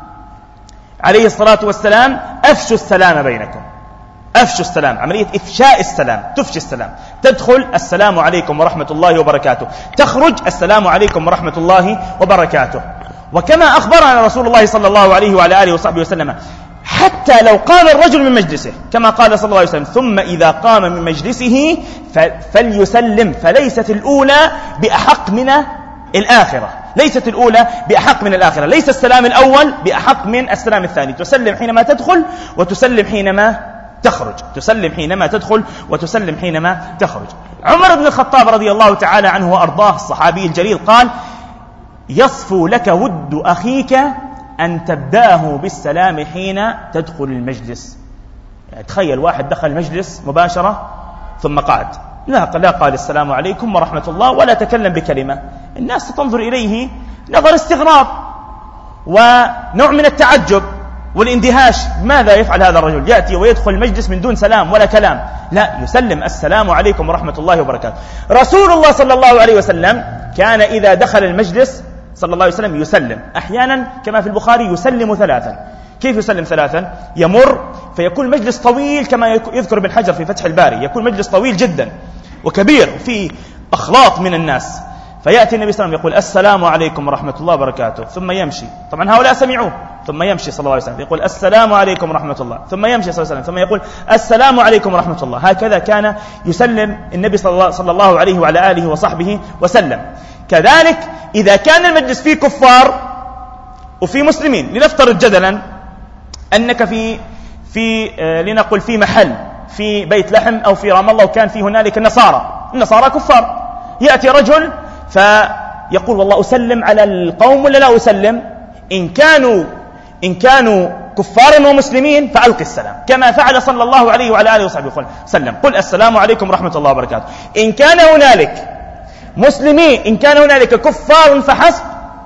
عليه الصلاة والسلام: أفشوا السلام بينكم. أفشوا السلام، عملية إفشاء السلام، تفشي السلام. تدخل السلام عليكم ورحمة الله وبركاته، تخرج السلام عليكم ورحمة الله وبركاته. وكما أخبرنا رسول الله صلى الله عليه وعلى آله وصحبه وسلم حتى لو قام الرجل من مجلسه كما قال صلى الله عليه وسلم: ثم إذا قام من مجلسه فليسلم، فليست الأولى بأحق من الآخرة، ليست الأولى بأحق من الآخرة، ليس السلام الأول بأحق من السلام الثاني. تسلم حينما تدخل وتسلم حينما تخرج، تسلم حينما تدخل وتسلم حينما تخرج. عمر بن الخطاب رضي الله تعالى عنه وأرضاه الصحابي الجليل قال: يصفو لك ود أخيك أن تبدأه بالسلام حين تدخل المجلس. يعني تخيل واحد دخل المجلس مباشرة ثم قعد، لا لا قال السلام عليكم ورحمة الله ولا تكلم بكلمة، الناس تنظر إليه نظر استغراب ونوع من التعجب والاندهاش. ماذا يفعل هذا الرجل؟ يأتي ويدخل المجلس من دون سلام ولا كلام، لا يسلم: السلام عليكم ورحمة الله وبركاته. رسول الله صلى الله عليه وسلم كان إذا دخل المجلس صلى الله عليه وسلم يسلم، أحيانا كما في البخاري يسلم ثلاثا. كيف يسلم ثلاثا؟ يمر فيكون مجلس طويل كما يذكر ابن حجر في فتح الباري، يكون مجلس طويل جدا وكبير وفي أخلاط من الناس، فيأتي النبي صلى الله عليه وسلم يقول: السلام عليكم ورحمة الله وبركاته، ثم يمشي. طبعا هؤلاء سمعوه، ثم يمشي صلى الله عليه وسلم يقول: السلام عليكم ورحمة الله، ثم يمشي صلى الله عليه وسلم ثم يقول: السلام عليكم ورحمة الله. هكذا كان يسلم النبي صلى الله عليه وعلى آله وصحبه وسلم. كذلك إذا كان المجلس فيه كفار وفي مسلمين، لنفترض جدلا أنك في في آه لنقل في محل في بيت لحم أو في رام الله وكان في هنالك النصارى، النصارى كفار، يأتي رجل فيقول: والله أسلم على القوم ولا لا أسلم؟ إن كانوا إن كانوا كفارا ومسلمين فألقي السلام كما فعل صلى الله عليه وعلى آله وصحبه وسلم، قل: السلام عليكم ورحمة الله وبركاته. إن كان هنالك مسلمين، إن كان هنالك كفار فحسب،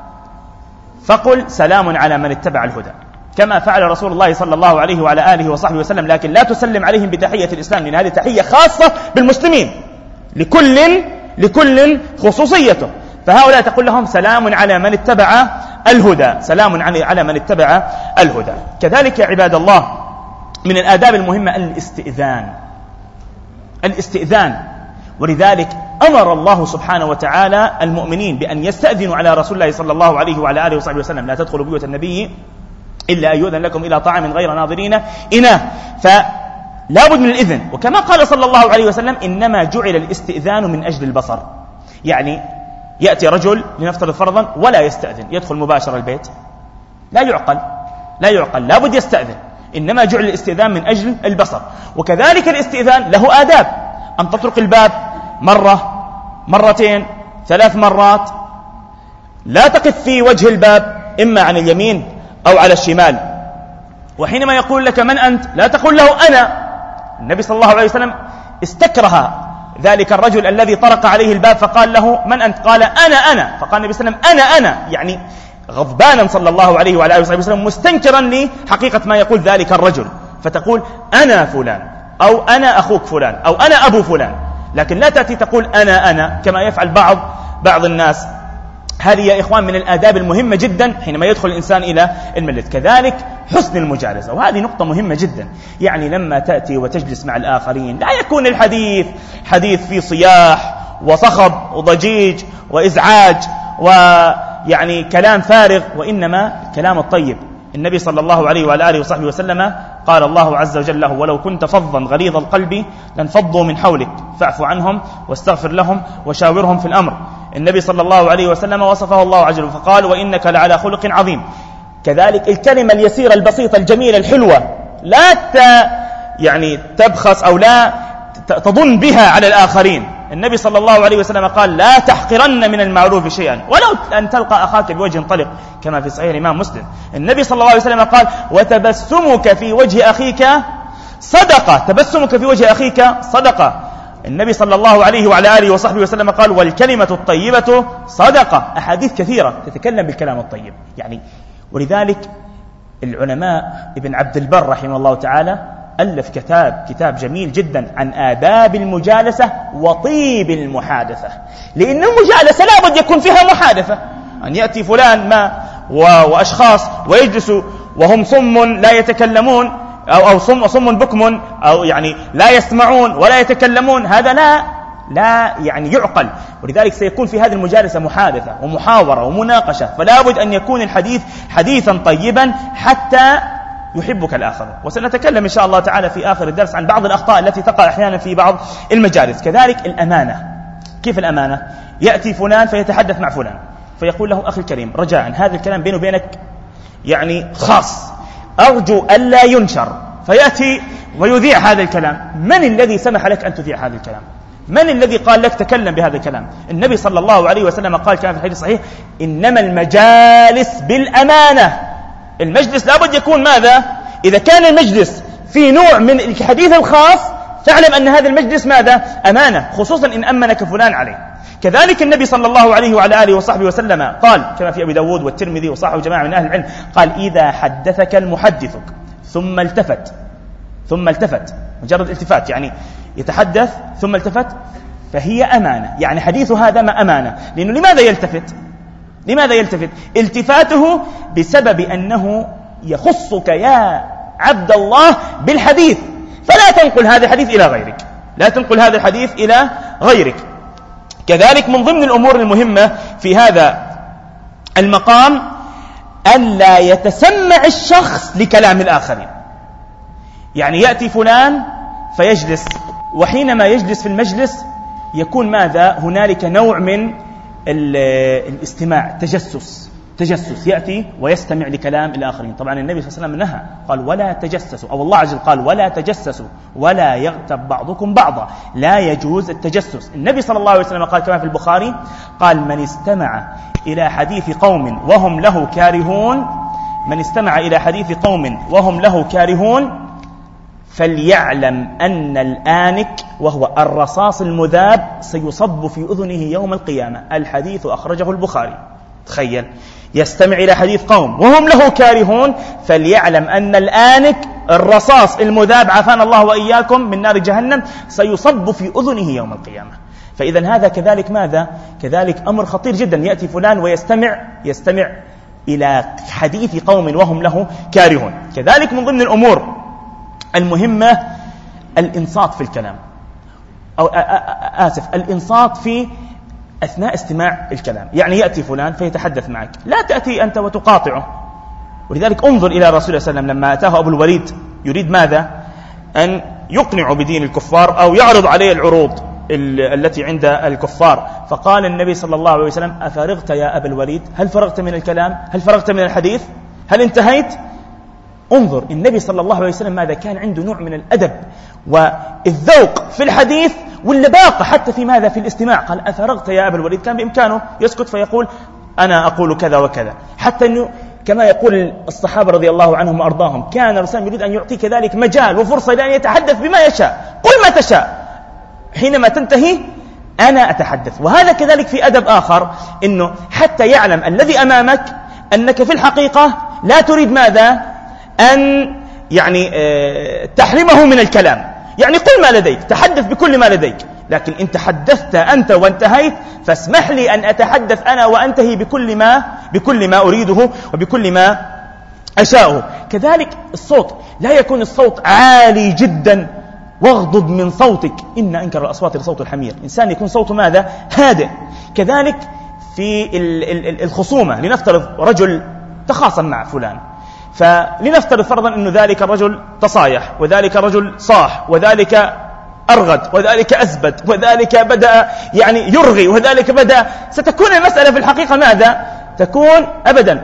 فقل: سلام على من اتبع الهدى، كما فعل رسول الله صلى الله عليه وعلى آله وصحبه وسلم. لكن لا تسلم عليهم بتحية الإسلام، لأن هذه تحية خاصة بالمسلمين، لكل لكل خصوصيته. فهؤلاء تقول لهم: سلام على من اتبع الهدى، سلام على من اتبع الهدى. كذلك يا عباد الله من الآداب المهمة الاستئذان. الاستئذان ولذلك أمر الله سبحانه وتعالى المؤمنين بأن يستأذنوا على رسول الله صلى الله عليه وعلى آله وصحبه وسلم: لا تدخلوا بيوت النبي إلا أن يؤذن لكم إلى طعام غير ناظرين إناه. فلا بد من الإذن. وكما قال صلى الله عليه وسلم: إنما جعل الاستئذان من أجل البصر. يعني يأتي رجل لنفترض فرضا ولا يستأذن، يدخل مباشرة البيت، لا يعقل لا يعقل لا بد يستأذن. إنما جعل الاستئذان من أجل البصر. وكذلك الاستئذان له آداب: أن تطرق الباب مرة، مرتين، ثلاث مرات، لا تقف في وجه الباب إما عن اليمين أو على الشمال. وحينما يقول لك: من أنت؟ لا تقول له أنا. النبي صلى الله عليه وسلم استكره ذلك الرجل الذي طرق عليه الباب فقال له: من أنت؟ قال: أنا أنا. فقال النبي صلى الله عليه وسلم: أنا أنا، يعني غضبانا صلى الله عليه وعلى آله وسلم، مستنكرا لحقيقة ما يقول ذلك الرجل. فتقول: أنا فلان، أو أنا أخوك فلان، أو أنا أبو فلان، لكن لا تأتي تقول أنا أنا كما يفعل بعض بعض الناس. هذه يا إخوان من الآداب المهمة جدا حينما يدخل الإنسان إلى المجلس. كذلك حسن المجالسة، وهذه نقطة مهمة جدا. يعني لما تأتي وتجلس مع الآخرين لا يكون الحديث حديث فيه صياح وصخب وضجيج وإزعاج ويعني كلام فارغ، وإنما كلام الطيب. النبي صلى الله عليه وعلى آله وصحبه وسلم قال الله عز وجل له: ولو كنت فظا غليظ القلب لانفضوا من حولك فاعف عنهم واستغفر لهم وشاورهم في الأمر. النبي صلى الله عليه وسلم وصفه الله عز وجل فقال: وإنك لعلى خلق عظيم. كذلك الكلمة اليسيرة البسيطة الجميلة الحلوة لا ت... يعني تبخس أو لا تظن بها على الآخرين. النبي صلى الله عليه وسلم قال: لا تحقرن من المعروف شيئا ولو أن تلقى أخاك بوجه طلق، كما في صحيح الإمام مسلم. النبي صلى الله عليه وسلم قال: وتبسمك في وجه أخيك صدقة. تبسمك في وجه أخيك صدقة. النبي صلى الله عليه وعلى آله وصحبه وسلم قال: والكلمة الطيبة صدقة. أحاديث كثيرة تتكلم بالكلام الطيب يعني. ولذلك العلماء ابن عبد البر رحمه الله تعالى ألف كتاب كتاب جميل جدا عن آداب المجالسة وطيب المحادثة، لأن المجالسة لا بد يكون فيها محادثة. أن يأتي فلان ما وأشخاص ويجلسوا وهم صم لا يتكلمون، أو أو صم صم بكم، أو يعني لا يسمعون ولا يتكلمون، هذا لا لا يعني يعقل. ولذلك سيكون في هذه المجالسة محادثة ومحاورة ومناقشة، فلا بد أن يكون الحديث حديثا طيبا حتى يحبك الآخر. وسنتكلم إن شاء الله تعالى في آخر الدرس عن بعض الأخطاء التي تقع أحيانا في بعض المجالس. كذلك الأمانة. كيف الأمانة؟ يأتي فلان فيتحدث مع فلان فيقول له: أخي الكريم رجاء هذا الكلام بيني وبينك يعني خاص، أرجو ألا ينشر. فيأتي ويذيع هذا الكلام. من الذي سمح لك أن تذيع هذا الكلام؟ من الذي قال لك تكلم بهذا الكلام؟ النبي صلى الله عليه وسلم قال كما في الحديث الصحيح: إنما المجالس بالأمانة. المجلس لابد يكون ماذا؟ إذا كان المجلس في نوع من الحديث الخاص فاعلم أن هذا المجلس ماذا؟ أمانة، خصوصا إن أمنك فلان عليه. كذلك النبي صلى الله عليه وعلى آله وصحبه وسلم قال كما في أبي داود والترمذي وصححه جماعة من أهل العلم، قال: إذا حدثك المحدثك ثم التفت ثم التفت مجرد التفات يعني يتحدث ثم التفت فهي أمانة. يعني حديث هذا ما أمانة. لأنه لماذا يلتفت؟ لماذا يلتفت؟ التفاته بسبب أنه يخصك يا عبد الله بالحديث، فلا تنقل هذا الحديث إلى غيرك، لا تنقل هذا الحديث إلى غيرك. كذلك من ضمن الأمور المهمة في هذا المقام ألا يتسمع الشخص لكلام الآخرين. يعني يأتي فلان فيجلس، وحينما يجلس في المجلس يكون ماذا؟ هنالك نوع من الاستماع، تجسس تجسس يأتي ويستمع لكلام الآخرين. طبعا النبي صلى الله عليه وسلم نهى، قال: ولا تجسسوا، أو الله عز وجل قال: ولا تجسسوا ولا يغتب بعضكم بعضا. لا يجوز التجسس. النبي صلى الله عليه وسلم قال كما في البخاري، قال: من استمع إلى حديث قوم وهم له كارهون من استمع إلى حديث قوم وهم له كارهون فليعلم أن الآنك وهو الرصاص المذاب سيصب في أذنه يوم القيامة. الحديث أخرجه البخاري. تخيل، يستمع إلى حديث قوم وهم له كارهون، فليعلم أن الآنك الرصاص المذاب عافانا الله وإياكم من نار جهنم سيصب في أذنه يوم القيامة. فإذا هذا كذلك ماذا؟ كذلك أمر خطير جدا. يأتي فلان ويستمع يستمع إلى حديث قوم وهم له كارهون. كذلك من ضمن الأمور المهمة الإنصات في الكلام. أو آسف الإنصات في أثناء استماع الكلام. يعني يأتي فلان فيتحدث معك، لا تأتي أنت وتقاطعه. ولذلك انظر إلى رسول الله صلى الله عليه وسلم لما أتاه أبو الوليد يريد ماذا؟ أن يقنع بدين الكفار أو يعرض عليه العروض التي عند الكفار، فقال النبي صلى الله عليه وسلم: أفرغت يا أبا الوليد؟ هل فرغت من الكلام؟ هل فرغت من الحديث؟ هل انتهيت؟ انظر النبي صلى الله عليه وسلم ماذا كان عنده نوع من الأدب والذوق في الحديث واللباقة حتى في ماذا؟ في الاستماع. قال: أفرغت يا أبا الوليد؟ كان بإمكانه يسكت فيقول: أنا أقول كذا وكذا. حتى أنه كما يقول الصحابة رضي الله عنهم وأرضاهم كان الرسول يريد أن يعطي كذلك مجال وفرصة لأن يتحدث بما يشاء، قل ما تشاء، حينما تنتهي أنا أتحدث. وهذا كذلك في أدب آخر، أنه حتى يعلم الذي أمامك أنك في الحقيقة لا تريد ماذا؟ أن يعني تحرمه من الكلام. يعني قل ما لديك، تحدث بكل ما لديك، لكن إن تحدثت أنت وانتهيت فاسمح لي أن أتحدث أنا وأنتهي بكل ما بكل ما أريده وبكل ما أشاءه. كذلك الصوت، لا يكون الصوت عالي جدا واغضض من صوتك، إن أنكر الأصوات لصوت الحمير. إنسان يكون صوته ماذا؟ هادئ. كذلك في الخصومة، لنفترض رجل تخاصم مع فلان، فلنفترض فرضا أن ذلك الرجل تصايح وذلك الرجل صاح وذلك أرغد وذلك أزبد وذلك بدأ يعني يرغي وذلك بدأ، ستكون المسألة في الحقيقة ماذا؟ تكون أبدا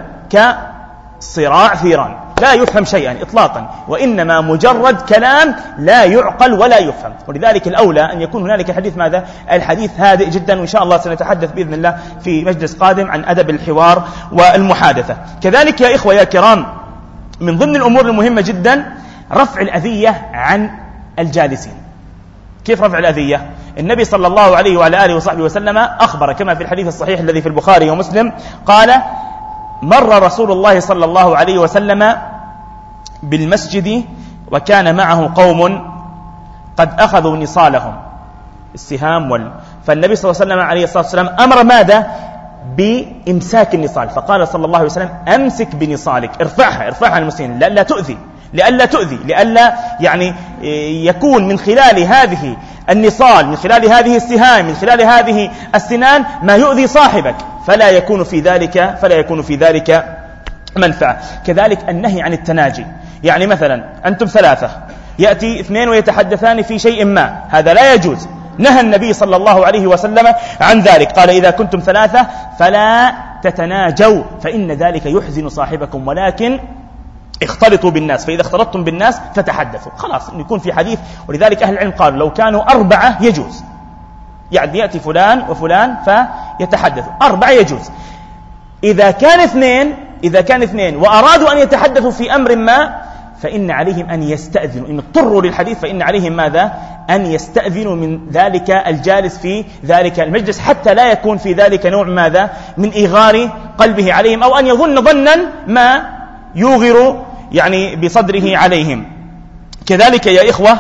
كصراع ثيران، لا يفهم شيئا إطلاقا، وإنما مجرد كلام لا يعقل ولا يفهم. ولذلك الأولى أن يكون هنالك حديث ماذا؟ الحديث هادئ جدا. وإن شاء الله سنتحدث بإذن الله في مجلس قادم عن أدب الحوار والمحادثة. كذلك يا إخوة يا كرام، من ضمن الأمور المهمة جدا رفع الأذية عن الجالسين. كيف رفع الأذية؟ النبي صلى الله عليه وعلى آله وصحبه وسلم أخبر كما في الحديث الصحيح الذي في البخاري ومسلم، قال: مر رسول الله صلى الله عليه وسلم بالمسجد وكان معه قوم قد أخذوا نصالهم السهام وال... فالنبي صلى الله عليه وسلم عليه الصلاة والسلام أمر ماذا؟ بإمساك النصال. فقال صلى الله عليه وسلم: أمسك بنصالك، ارفعها ارفعها عن المسلمين، لألا تؤذي لألا تؤذي لألا يعني يكون من خلال هذه النصال، من خلال هذه السهام، من خلال هذه السنان ما يؤذي صاحبك، فلا يكون في ذلك فلا يكون في ذلك منفعة. كذلك النهي عن التناجي، يعني مثلا أنتم ثلاثة يأتي اثنين ويتحدثان في شيء ما، هذا لا يجوز. نهى النبي صلى الله عليه وسلم عن ذلك، قال: إذا كنتم ثلاثة فلا تتناجوا فإن ذلك يحزن صاحبكم، ولكن اختلطوا بالناس، فإذا اختلطتم بالناس فتحدثوا. خلاص يكون في حديث. ولذلك أهل العلم قالوا لو كانوا أربعة يجوز، يعني يأتي فلان وفلان فيتحدثوا، أربعة يجوز. إذا كان اثنين إذا كان اثنين وأرادوا أن يتحدثوا في أمر ما فإن عليهم أن يستأذنوا، إن اضطروا للحديث فإن عليهم ماذا؟ أن يستأذنوا من ذلك الجالس في ذلك المجلس، حتى لا يكون في ذلك نوع ماذا؟ من إغار قلبه عليهم، أو أن يظن ظنا ما يوغر يعني بصدره عليهم. كذلك يا إخوة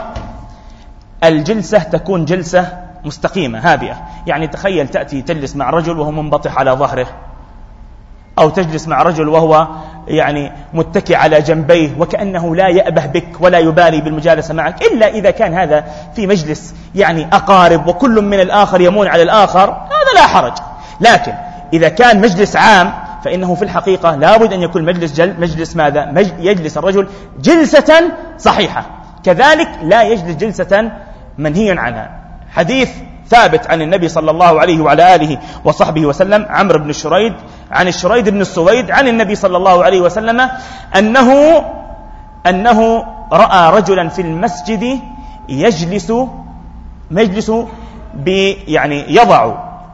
الجلسة تكون جلسة مستقيمة هادئة. يعني تخيل تأتي تجلس مع رجل وهو منبطح على ظهره، أو تجلس مع رجل وهو يعني متكئ على جنبيه وكأنه لا يأبه بك ولا يبالي بالمجالسة معك، إلا إذا كان هذا في مجلس يعني أقارب وكل من الآخر يمون على الآخر، هذا لا حرج. لكن إذا كان مجلس عام فإنه في الحقيقة لابد أن يكون مجلس جل مجلس ماذا؟ مج يجلس الرجل جلسة صحيحة. كذلك لا يجلس جلسة منهي عنها. حديث ثابت عن النبي صلى الله عليه وعلى آله وصحبه وسلم، عمرو بن الشريد عن الشريد بن السويد عن النبي صلى الله عليه وسلم أنه أنه رأى رجلا في المسجد يجلس مجلس يعني يضع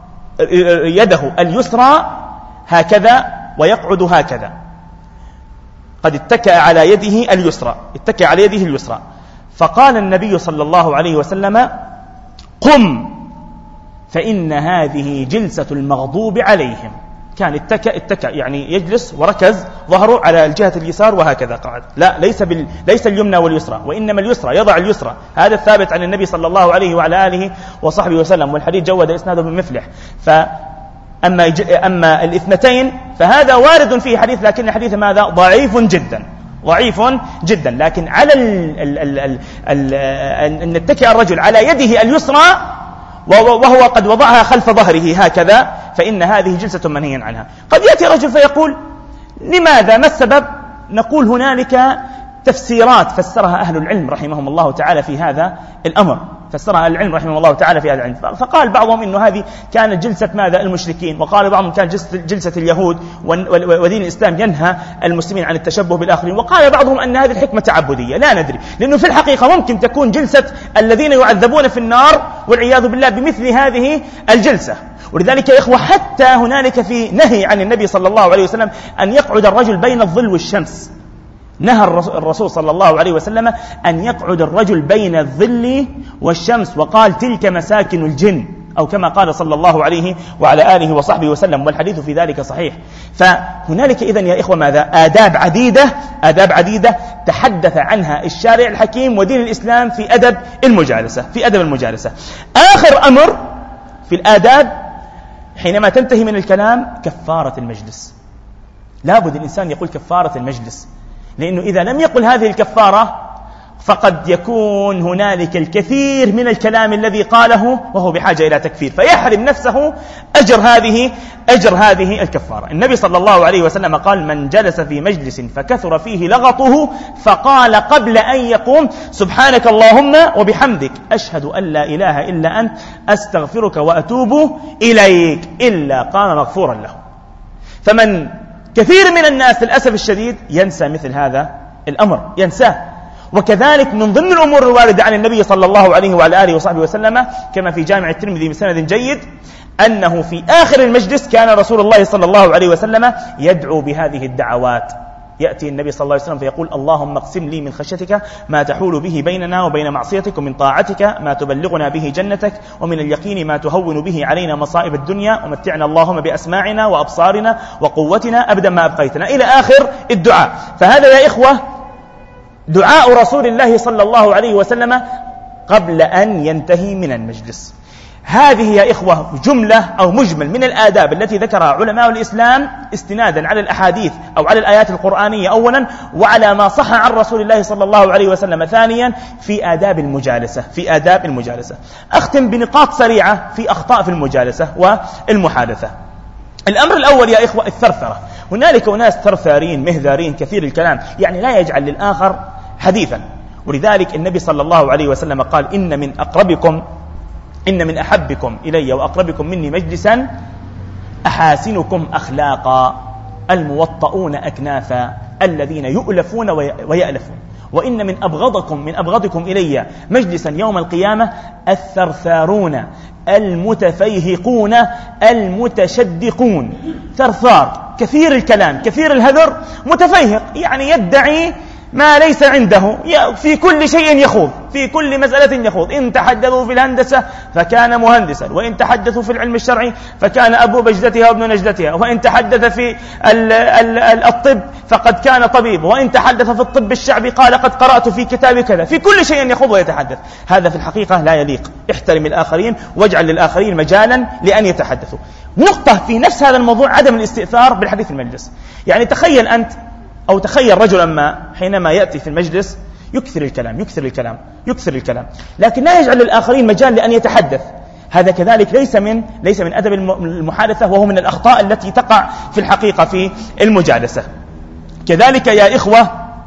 يده اليسرى هكذا ويقعد هكذا، قد اتكأ على يده اليسرى اتكأ على يده اليسرى فقال النبي صلى الله عليه وسلم: قم فإن هذه جلسة المغضوب عليهم. كان اتكأ اتكأ يعني يجلس وركز ظهره على الجهة اليسار وهكذا قعد، لا ليس بال... ليس اليمنى واليسرى، وإنما اليسرى، يضع اليسرى. هذا الثابت عن النبي صلى الله عليه وعلى آله وصحبه وسلم، والحديث جود إسناده من مفلح. فأما ج... أما الاثنتين فهذا وارد فيه حديث، لكن حديث ماذا؟ ضعيف جدا ضعيف جدا. لكن على أن نتكئ الرجل على يده اليسرى وهو قد وضعها خلف ظهره هكذا، فإن هذه جلسة منهي عنها. قد يأتي رجل فيقول لماذا؟ ما السبب؟ نقول هنالك تفسيرات فسرها أهل العلم رحمهم الله تعالى في هذا الأمر، فسرها العلم رحمه الله تعالى في هذا العلم. فقال بعضهم إنه هذه كانت جلسة ماذا؟ المشركين، وقال بعضهم كانت جلسة, جلسة اليهود، ودين الإسلام ينهى المسلمين عن التشبه بالآخرين، وقال بعضهم أن هذه الحكمة تعبدية. لا ندري، لأنه في الحقيقة ممكن تكون جلسة الذين يعذبون في النار والعياذ بالله بمثل هذه الجلسة. ولذلك يا إخوة حتى هنالك في نهي عن النبي صلى الله عليه وسلم أن يقعد الرجل بين الظل والشمس. نهى الرسول صلى الله عليه وسلم أن يقعد الرجل بين الظل والشمس، وقال تلك مساكن الجن، أو كما قال صلى الله عليه وعلى آله وصحبه وسلم، والحديث في ذلك صحيح. فهنالك إذن يا إخوة ماذا؟ آداب عديدة، آداب عديدة تحدث عنها الشارع الحكيم ودين الإسلام في أدب المجالسة، في أدب المجالسة. آخر أمر في الآداب حينما تنتهي من الكلام كفارة المجلس. لابد الإنسان يقول كفارة المجلس، لأنه إذا لم يقل هذه الكفارة فقد يكون هنالك الكثير من الكلام الذي قاله وهو بحاجة إلى تكفير، فيحرم نفسه أجر هذه أجر هذه الكفارة. النبي صلى الله عليه وسلم قال من جلس في مجلس فكثر فيه لغطه فقال قبل أن يقوم سبحانك اللهم وبحمدك أشهد أن لا إله إلا أنت أستغفرك وأتوب إليك إلا قام مغفورا له. فمن كثير من الناس للأسف الشديد ينسى مثل هذا الأمر، ينساه. وكذلك من ضمن الأمور الواردة عن النبي صلى الله عليه وعلى آله وصحبه وسلم كما في جامع الترمذي بسند جيد أنه في آخر المجلس كان رسول الله صلى الله عليه وسلم يدعو بهذه الدعوات. يأتي النبي صلى الله عليه وسلم فيقول اللهم اقسم لي من خشيتك ما تحول به بيننا وبين معصيتك، ومن طاعتك ما تبلغنا به جنتك، ومن اليقين ما تهون به علينا مصائب الدنيا، ومتعنا اللهم بأسماعنا وأبصارنا وقوتنا أبدا ما أبقيتنا، إلى آخر الدعاء. فهذا يا إخوة دعاء رسول الله صلى الله عليه وسلم قبل أن ينتهي من المجلس. هذه يا إخوة جملة أو مجمل من الآداب التي ذكرها علماء الإسلام استنادا على الأحاديث أو على الآيات القرآنية أولا، وعلى ما صح عن رسول الله صلى الله عليه وسلم ثانيا في آداب المجالسة في آداب المجالسة. أختم بنقاط سريعة في أخطاء في المجالسة والمحادثة. الأمر الأول يا إخوة الثرثرة. هنالك ناس ثرثارين مهذارين كثير الكلام، يعني لا يجعل للآخر حديثا. ولذلك النبي صلى الله عليه وسلم قال إن من أقربكم إن من أحبكم إلي وأقربكم مني مجلسا أحاسنكم أخلاقا الموطؤون أكنافا الذين يؤلفون ويألفون، وإن من أبغضكم من أبغضكم إلي مجلسا يوم القيامة الثرثارون المتفيهقون المتشدقون. ثرثار كثير الكلام كثير الهذر، متفيهق يعني يدعي ما ليس عنده، في كل شيء يخوض، في كل مسألة يخوض. إن تحدثوا في الهندسة فكان مهندسا، وإن تحدثوا في العلم الشرعي فكان أبو بجدتها وابن نجدتها، وإن تحدث في الطب فقد كان طبيب، وإن تحدث في الطب الشعبي قال قد قرأت في كتاب كذا. في كل شيء يخوض ويتحدث. هذا في الحقيقة لا يليق. احترم الآخرين واجعل للآخرين مجالا لأن يتحدثوا. نقطة في نفس هذا الموضوع عدم الاستئثار بالحديث في المجلس. يعني تخيل أنت أو تخيل رجلا ما حينما يأتي في المجلس يكثر الكلام يكثر الكلام يكثر الكلام لكن لا يجعل للآخرين مجال لأن يتحدث. هذا كذلك ليس من ليس من أدب المحادثة، وهو من الأخطاء التي تقع في الحقيقة في المجالسة. كذلك يا إخوة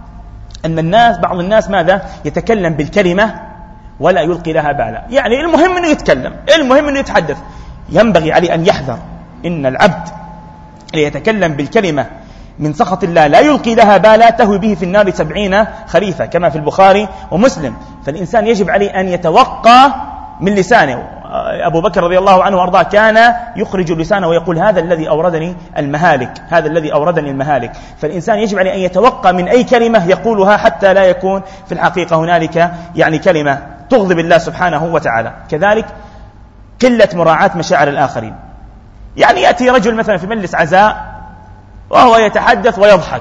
أن الناس بعض الناس ماذا يتكلم بالكلمة ولا يلقي لها بالا. يعني المهم أنه يتكلم، المهم أنه يتحدث. ينبغي عليه أن يحذر. إن العبد ليتكلم بالكلمة من سخط الله لا يلقي لها بالا تهوي به في النار سبعين خريفا كما في البخاري ومسلم. فالإنسان يجب عليه أن يتوقى من لسانه. أبو بكر رضي الله عنه وأرضاه كان يخرج لسانه ويقول هذا الذي أوردني المهالك هذا الذي أوردني المهالك. فالإنسان يجب عليه أن يتوقى من أي كلمة يقولها حتى لا يكون في الحقيقة هنالك يعني كلمة تغضب الله سبحانه وتعالى. كذلك قلة مراعاة مشاعر الآخرين. يعني يأتي رجل مثلا في مجلس عزاء وهو يتحدث ويضحك،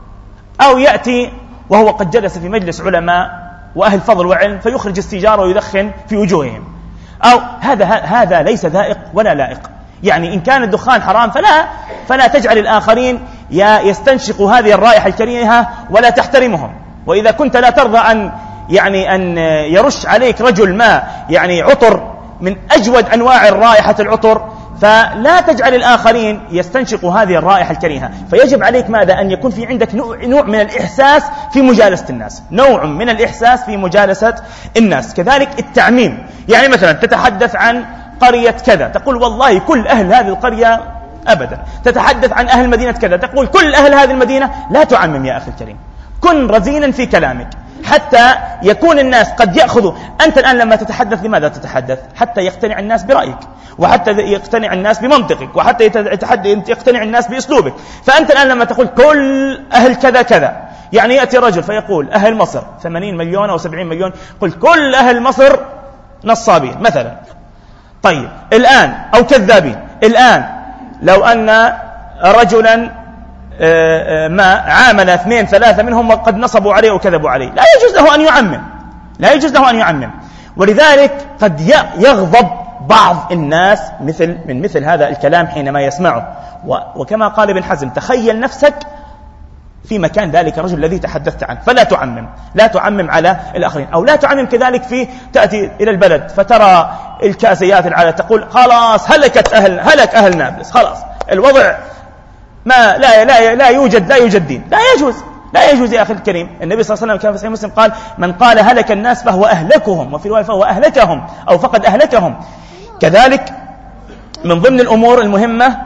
أو يأتي وهو قد جلس في مجلس علماء وأهل فضل وعلم فيخرج السيجارة ويدخن في وجوههم، أو هذا هذا ليس ذائق ولا لائق. يعني إن كان الدخان حرام فلا فلا تجعل الآخرين يستنشقوا هذه الرائحة الكريهة ولا تحترمهم. وإذا كنت لا ترضى أن يعني أن يرش عليك رجل ما يعني عطر من أجود أنواع الرائحة العطر، فلا تجعل الآخرين يستنشقوا هذه الرائحة الكريهة. فيجب عليك ماذا؟ أن يكون في عندك نوع من الإحساس في مجالسة الناس، نوع من الإحساس في مجالسة الناس. كذلك التعميم، يعني مثلا تتحدث عن قرية كذا تقول والله كل أهل هذه القرية، أبدا. تتحدث عن أهل مدينة كذا تقول كل أهل هذه المدينة. لا تعمم يا أخي الكريم، كن رزينا في كلامك حتى يكون الناس قد يأخذوا. أنت الآن لما تتحدث لماذا تتحدث؟ حتى يقتنع الناس برأيك، وحتى يقتنع الناس بمنطقك، وحتى يقتنع الناس بأسلوبك. فأنت الآن لما تقول كل أهل كذا كذا، يعني يأتي رجل فيقول أهل مصر ثمانين مليون أو سبعين مليون، قل كل أهل مصر نصابين مثلا. طيب الآن أو كذابين. الآن لو أن رجلا ما عامل اثنين ثلاثة منهم وقد نصبوا عليه وكذبوا عليه، لا يجوز له أن يعمم، لا يجوز له أن يعمم. ولذلك قد يغضب بعض الناس مثل من مثل هذا الكلام حينما يسمعه. وكما قال ابن حزم تخيل نفسك في مكان ذلك الرجل الذي تحدثت عنه، فلا تعمم، لا تعمم على الآخرين. أو لا تعمم كذلك في تأتي إلى البلد فترى الكاسيات العالة تقول خلاص هلكت أهل هلك أهل نابلس، خلاص الوضع ما لا لا لا يوجد لا يوجد دين. لا يجوز، لا يجوز يا أخي الكريم. النبي صلى الله عليه وسلم كان في صحيح مسلم قال من قال هلك الناس فهو أهلكهم، وفي رواية فهو أهلكهم أو فقد أهلكهم. كذلك من ضمن الأمور المهمة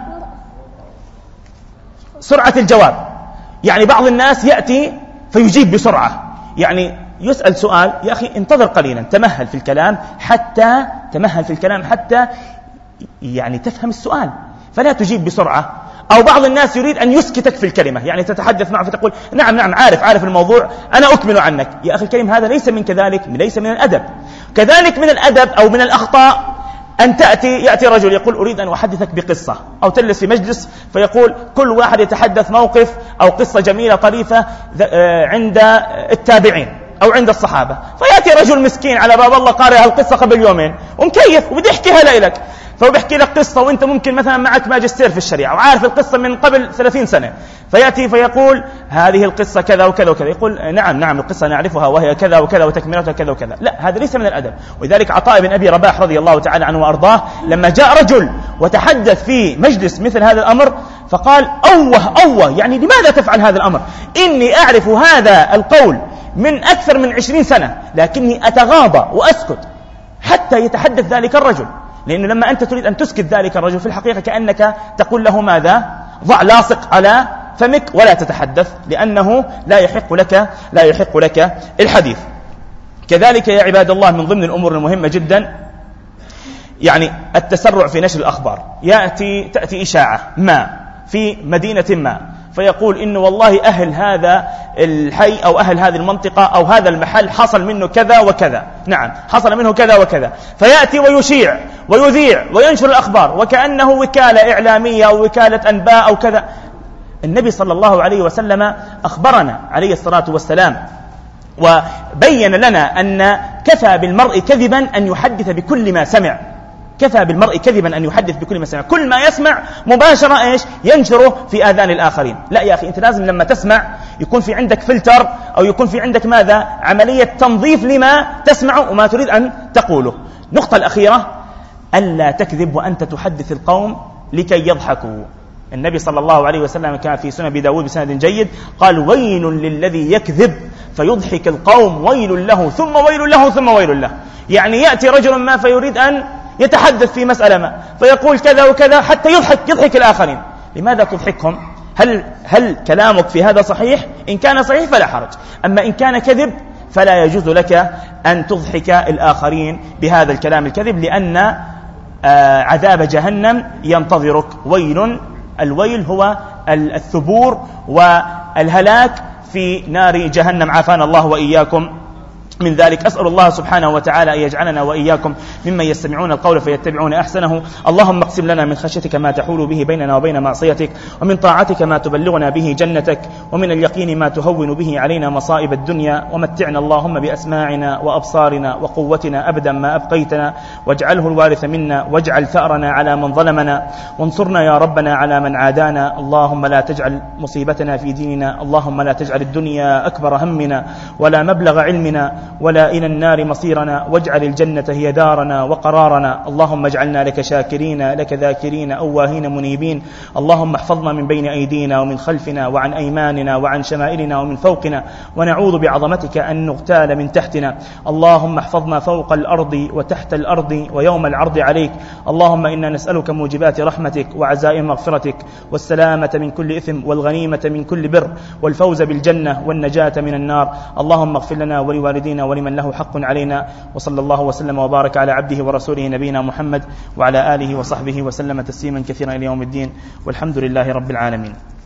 سرعة الجواب. يعني بعض الناس يأتي فيجيب بسرعة، يعني يسأل سؤال يا أخي انتظر قليلا، تمهل في الكلام حتى تمهل في الكلام حتى يعني تفهم السؤال، فلا تجيب بسرعة. أو بعض الناس يريد أن يسكتك في الكلمة، يعني تتحدث معه فتقول نعم نعم عارف عارف الموضوع أنا أكمل عنك. يا أخي الكريم هذا ليس من كذلك ليس من الأدب. كذلك من الأدب أو من الأخطاء أن تأتي يأتي رجل يقول أريد أن أحدثك بقصة، أو تجلس في مجلس فيقول كل واحد يتحدث موقف أو قصة جميلة طريفة عند التابعين أو عند الصحابة، فيأتي رجل مسكين على باب الله قارئ هالقصة قبل يومين ومكيف وبدي يحكيها لك، فبيحكي لك قصة وانت ممكن مثلا معك ماجستير في الشريعة وعارف القصة من قبل ثلاثين سنة، فيأتي فيقول هذه القصة كذا وكذا وكذا، يقول نعم نعم القصة نعرفها وهي كذا وكذا وتكملتها كذا وكذا. لا، هذا ليس من الأدب. ولذلك عطاء بن أبي رباح رضي الله تعالى عنه وأرضاه لما جاء رجل وتحدث في مجلس مثل هذا الأمر فقال أوه أوه، يعني لماذا تفعل هذا الأمر؟ إني أعرف هذا القول من أكثر من عشرين سنة لكني أتغاضى وأسكت حتى يتحدث ذلك الرجل. لأنه لما أنت تريد أن تسكت ذلك الرجل في الحقيقة كأنك تقول له ماذا؟ ضع لاصق على فمك ولا تتحدث، لأنه لا يحق لك لا يحق لك الحديث. كذلك يا عباد الله من ضمن الأمور المهمة جدا يعني التسرع في نشر الأخبار. يأتي تأتي إشاعة ما في مدينة ما فيقول إنه والله أهل هذا الحي أو أهل هذه المنطقة أو هذا المحل حصل منه كذا وكذا، نعم حصل منه كذا وكذا، فيأتي ويشيع ويذيع وينشر الأخبار وكأنه وكالة إعلامية أو وكالة أنباء أو كذا. النبي صلى الله عليه وسلم أخبرنا عليه الصلاة والسلام وبين لنا أن كفى بالمرء كذبا أن يحدث بكل ما سمع، كفى بالمرء كذبا أن يحدث بكل ما سمع، كل ما يسمع مباشرة إيش ينشره في آذان الآخرين. لا يا أخي، أنت لازم لما تسمع يكون في عندك فلتر أو يكون في عندك ماذا عملية تنظيف لما تسمع وما تريد أن تقوله. النقطة الأخيرة ألا تكذب وأنت تحدث القوم لكي يضحكوا. النبي صلى الله عليه وسلم كان في سنن أبي داود بسند جيد قال ويل للذي يكذب فيضحك القوم، ويل له ثم ويل له ثم ويل له. يعني يأتي رجل ما فيريد أن يتحدث في مسألة ما فيقول كذا وكذا حتى يضحك يضحك الآخرين. لماذا تضحكهم؟ هل هل كلامك في هذا صحيح؟ إن كان صحيح فلا حرج، أما إن كان كذب فلا يجوز لك أن تضحك الآخرين بهذا الكلام الكذب، لأن عذاب جهنم ينتظرك. ويل، الويل هو الثبور والهلاك في نار جهنم، عافانا الله وإياكم من ذلك. أسأل الله سبحانه وتعالى أن يجعلنا وإياكم ممن يستمعون القول فيتبعون أحسنه. اللهم اقسم لنا من خشيتك ما تحول به بيننا وبين معصيتك، ومن طاعتك ما تبلغنا به جنتك، ومن اليقين ما تهون به علينا مصائب الدنيا. ومتعنا اللهم بأسماعنا وأبصارنا وقوتنا أبدا ما أبقيتنا، واجعله الوارث منا، واجعل ثأرنا على من ظلمنا، وانصرنا يا ربنا على من عادانا. اللهم لا تجعل مصيبتنا في ديننا، اللهم لا تجعل الدنيا أكبر همنا ولا مبلغ علمنا ولا إلى النار مصيرنا، واجعل الجنة هي دارنا وقرارنا. اللهم اجعلنا لك شاكرين، لك ذاكرين، أواهين منيبين. اللهم احفظنا من بين أيدينا ومن خلفنا وعن أيماننا وعن شمائلنا ومن فوقنا، ونعوذ بعظمتك أن نغتال من تحتنا. اللهم احفظنا فوق الأرض وتحت الأرض ويوم العرض عليك. اللهم إنا نسألك موجبات رحمتك وعزائم مغفرتك والسلامة من كل إثم والغنيمة من كل بر والفوز بالجنة والنجاة من النار. اللهم اغفر لنا ولوالدينا ولمن له حق علينا. وصلى الله وسلم وبارك على عبده ورسوله نبينا محمد وعلى آله وصحبه وسلم تسليما كثيرا إلى يوم الدين، والحمد لله رب العالمين.